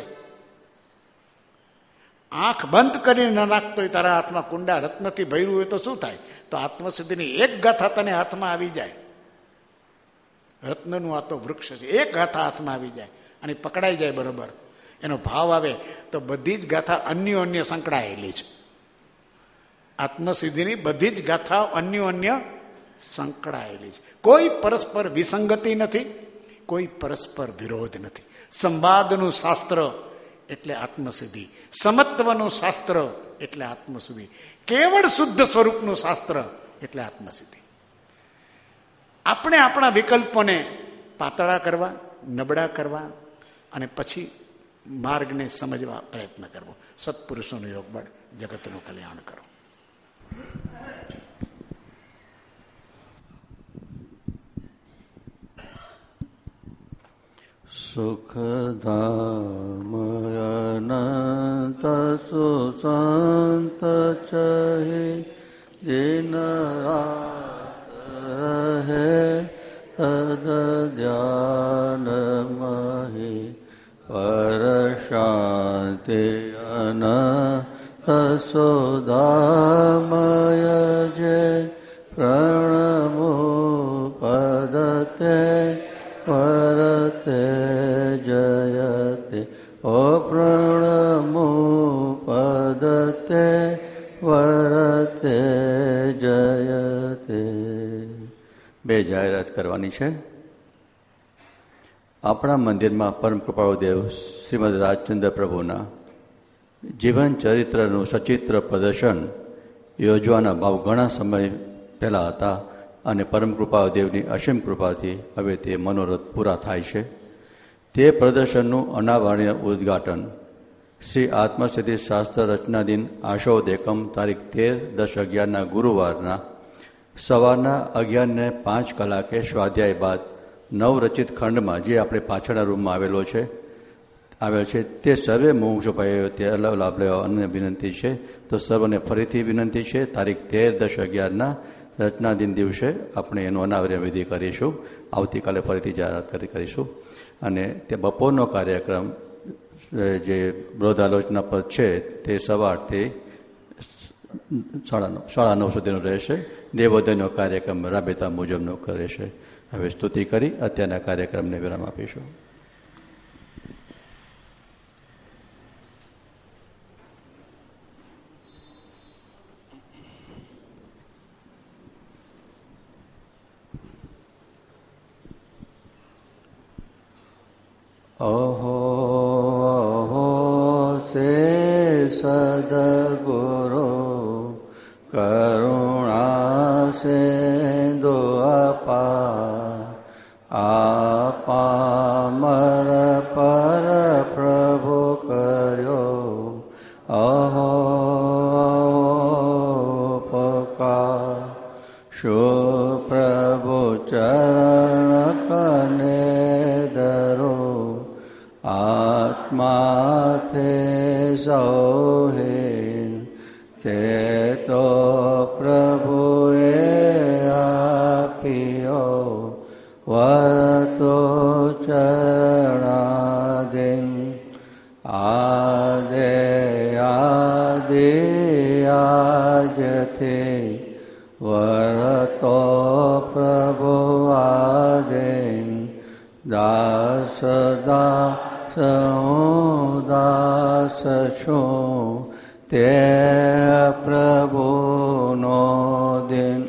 આંખ બંધ કરીને ન નાખતોય તારા હાથમાં કુંડા રત્નથી ભર્યું હોય તો શું થાય? તો આત્મસિદ્ધિની એક ગાથા તને હાથમાં આવી જાય. રત્નનું આ તો વૃક્ષ છે, એક ગાથા હાથમાં આવી જાય અને પકડાઈ જાય બરોબર, એનો ભાવ આવે તો બધી જ ગાથા અન્ય સંકળાયેલી છે. આત્મસિદ્ધિની બધી જ ગાથાઓ અન્ય સંકળાયેલી છે. કોઈ પરસ્પર વિસંગતિ નથી, કોઈ પરસ્પર વિરોધ નથી. સંવાદનું શાસ્ત્ર એટલે આત્મસિદ્ધિ, સમત્વનું શાસ્ત્ર એટલે આત્મસિદ્ધિ, કેવળ શુદ્ધ સ્વરૂપનું શાસ્ત્ર એટલે આત્મસિદ્ધિ. આપણે આપણા વિકલ્પોને પાતળા કરવા, નબળા કરવા અને પછી માર્ગને સમજવા પ્રયત્ન કરવો. સત્પુરુષોનું યોગ બળ જગતનું કલ્યાણ કરો. સુખધામ અનંત સુસંત ચહે, દિન રાત રહે તદ ધ્યાન મહે, પર શાંતિ અનંત સુધામય જય પ્રણમો અપ્રણમુપદતે વરતે જયતે. બે જાહેરાત કરવાની છે. આપણા મંદિરમાં પરમ કૃપાળુ દેવ શ્રીમદ રાજચંદ્ર પ્રભુના જીવન ચરિત્રનું સચિત્ર પ્રદર્શન યોજવાના ભાવ ઘણા સમય પહેલાં હતા અને પરમ કૃપાળુ દેવની અસીમ કૃપાથી હવે તે મનોરથ પૂરા થાય છે. તે પ્રદર્શનનું અનાવરણીય ઉદ્ઘાટન શ્રી આત્મસિદ્ધિ શાસ્ત્ર રચના દિન આશોદ એકમ તારીખ 13/10/11 ગુરુવારના સવારના 11:05 સ્વાધ્યાય બાદ નવરચિત ખંડમાં જે આપણે પાછળના રૂમમાં આવેલ છે તે સર્વે મુમુક્ષુ ભાઈઓ તે લાભ લેવા અન્ય વિનંતી છે. તો સર્વને ફરીથી વિનંતી છે, તારીખ 13/10/11 રચના દિન દિવસે આપણે એનું અનાવરણ વિધિ કરીશું. આવતીકાલે ફરીથી જાહેરાત કરીશું. અને તે બપોરનો કાર્યક્રમ જે બૃહદાલોચના પદ છે તે સવારથી 9:30 સુધીનો રહેશે. દેવોદયનો કાર્યક્રમ રાબેતા મુજબનો રહેશે. હવે સ્તુતિ કરી અત્યારના કાર્યક્રમને વિરામ આપીશું. અહો અહો સે સદગુરુ કરુણા સિંધુ અપામર પર પ્રભુ કર્યો અહો પકાર શું પ્રભુ ચરણ કને ધરો આત્માથે સૌહીન તે તો પ્રભુએ આપ્યો વરતો ચરણાદિન આદે આદિ આજથી વરતો પ્રભુ આદિન દાસ દાસ દાસ છું તે પ્રભુનો દિન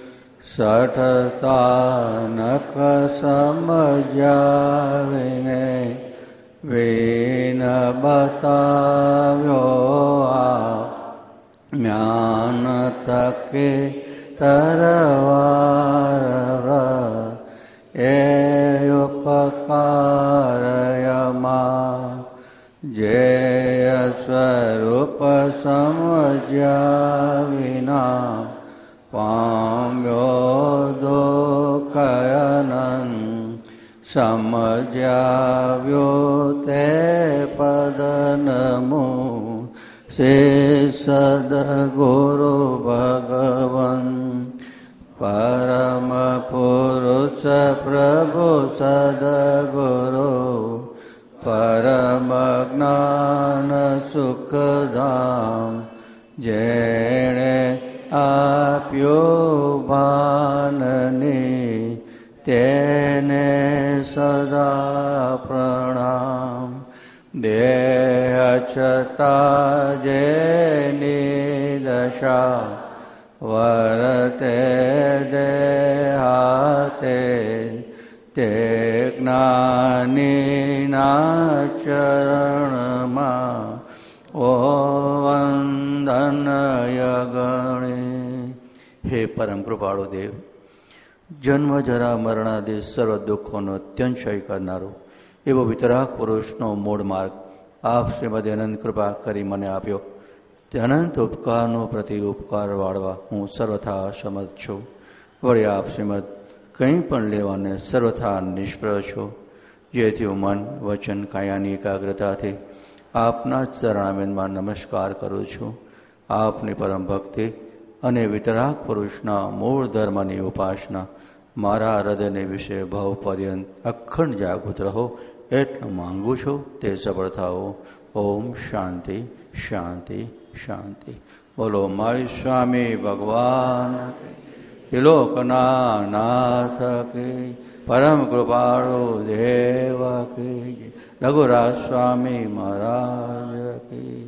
સઠતાનક સમજાવીને વિન બતાવ્યો આ જ્ઞાન તકે તરવાર એ ઉપકારયમાં જે સ્વરૂપ સમજ્યા વિના પામ્યો દુઃખયનન સમજ્યાવ્યો તે પદનમુ શ્રી સદગુરુ ભગવન પરમ પુરુષ પ્રભુ સદગુરુ પરમ જ્ઞાન સુખધામ જેણે આપ્યો ભાનની તેને સદા પ્રણામ. દેહ છતાં જેની દશા વરતે દેહાતે તે જ્ઞાનીના ચરણમાં ઓ વંદનય ગણે. હે પરમ કૃપાળુ દેવ, જન્મ જરા મરણાદિ સર્વ દુઃખોનો અત્યંશય કરનારો એવો વિતરાગ પુરુષનો મૂળ માર્ગ આપ શ્રીમદ અનંત કૃપા કરી મને આપ્યો. તે અનંત ઉપકારનો પ્રતિ ઉપકાર વાળવા હું સર્વથા સમર્થ છું. વળી આપ શ્રીમદ કંઈ પણ લેવાને સર્વથા નિષ્ફળ છું. જેથી હું મન વચન કાયાની એકાગ્રતાથી આપના ચરણારવિંદમાં નમસ્કાર કરું છું. આપની પરમ ભક્તિ અને વિતરાગ પુરુષના મૂળ ધર્મની ઉપાસના મારા હૃદયને વિશે ભાવ પર્યંત અખંડ જાગૃત રહો એટલું માંગુ છું. તે સફળ થાઓ. ઓમ શાંતિ શાંતિ શાંતિ. બોલો માય સ્વામી ભગવાન ત્રિલોકના નાથ કી, પરમ કૃપાળુ દેવ કી. રઘુરાજ સ્વામી મહારાજ કી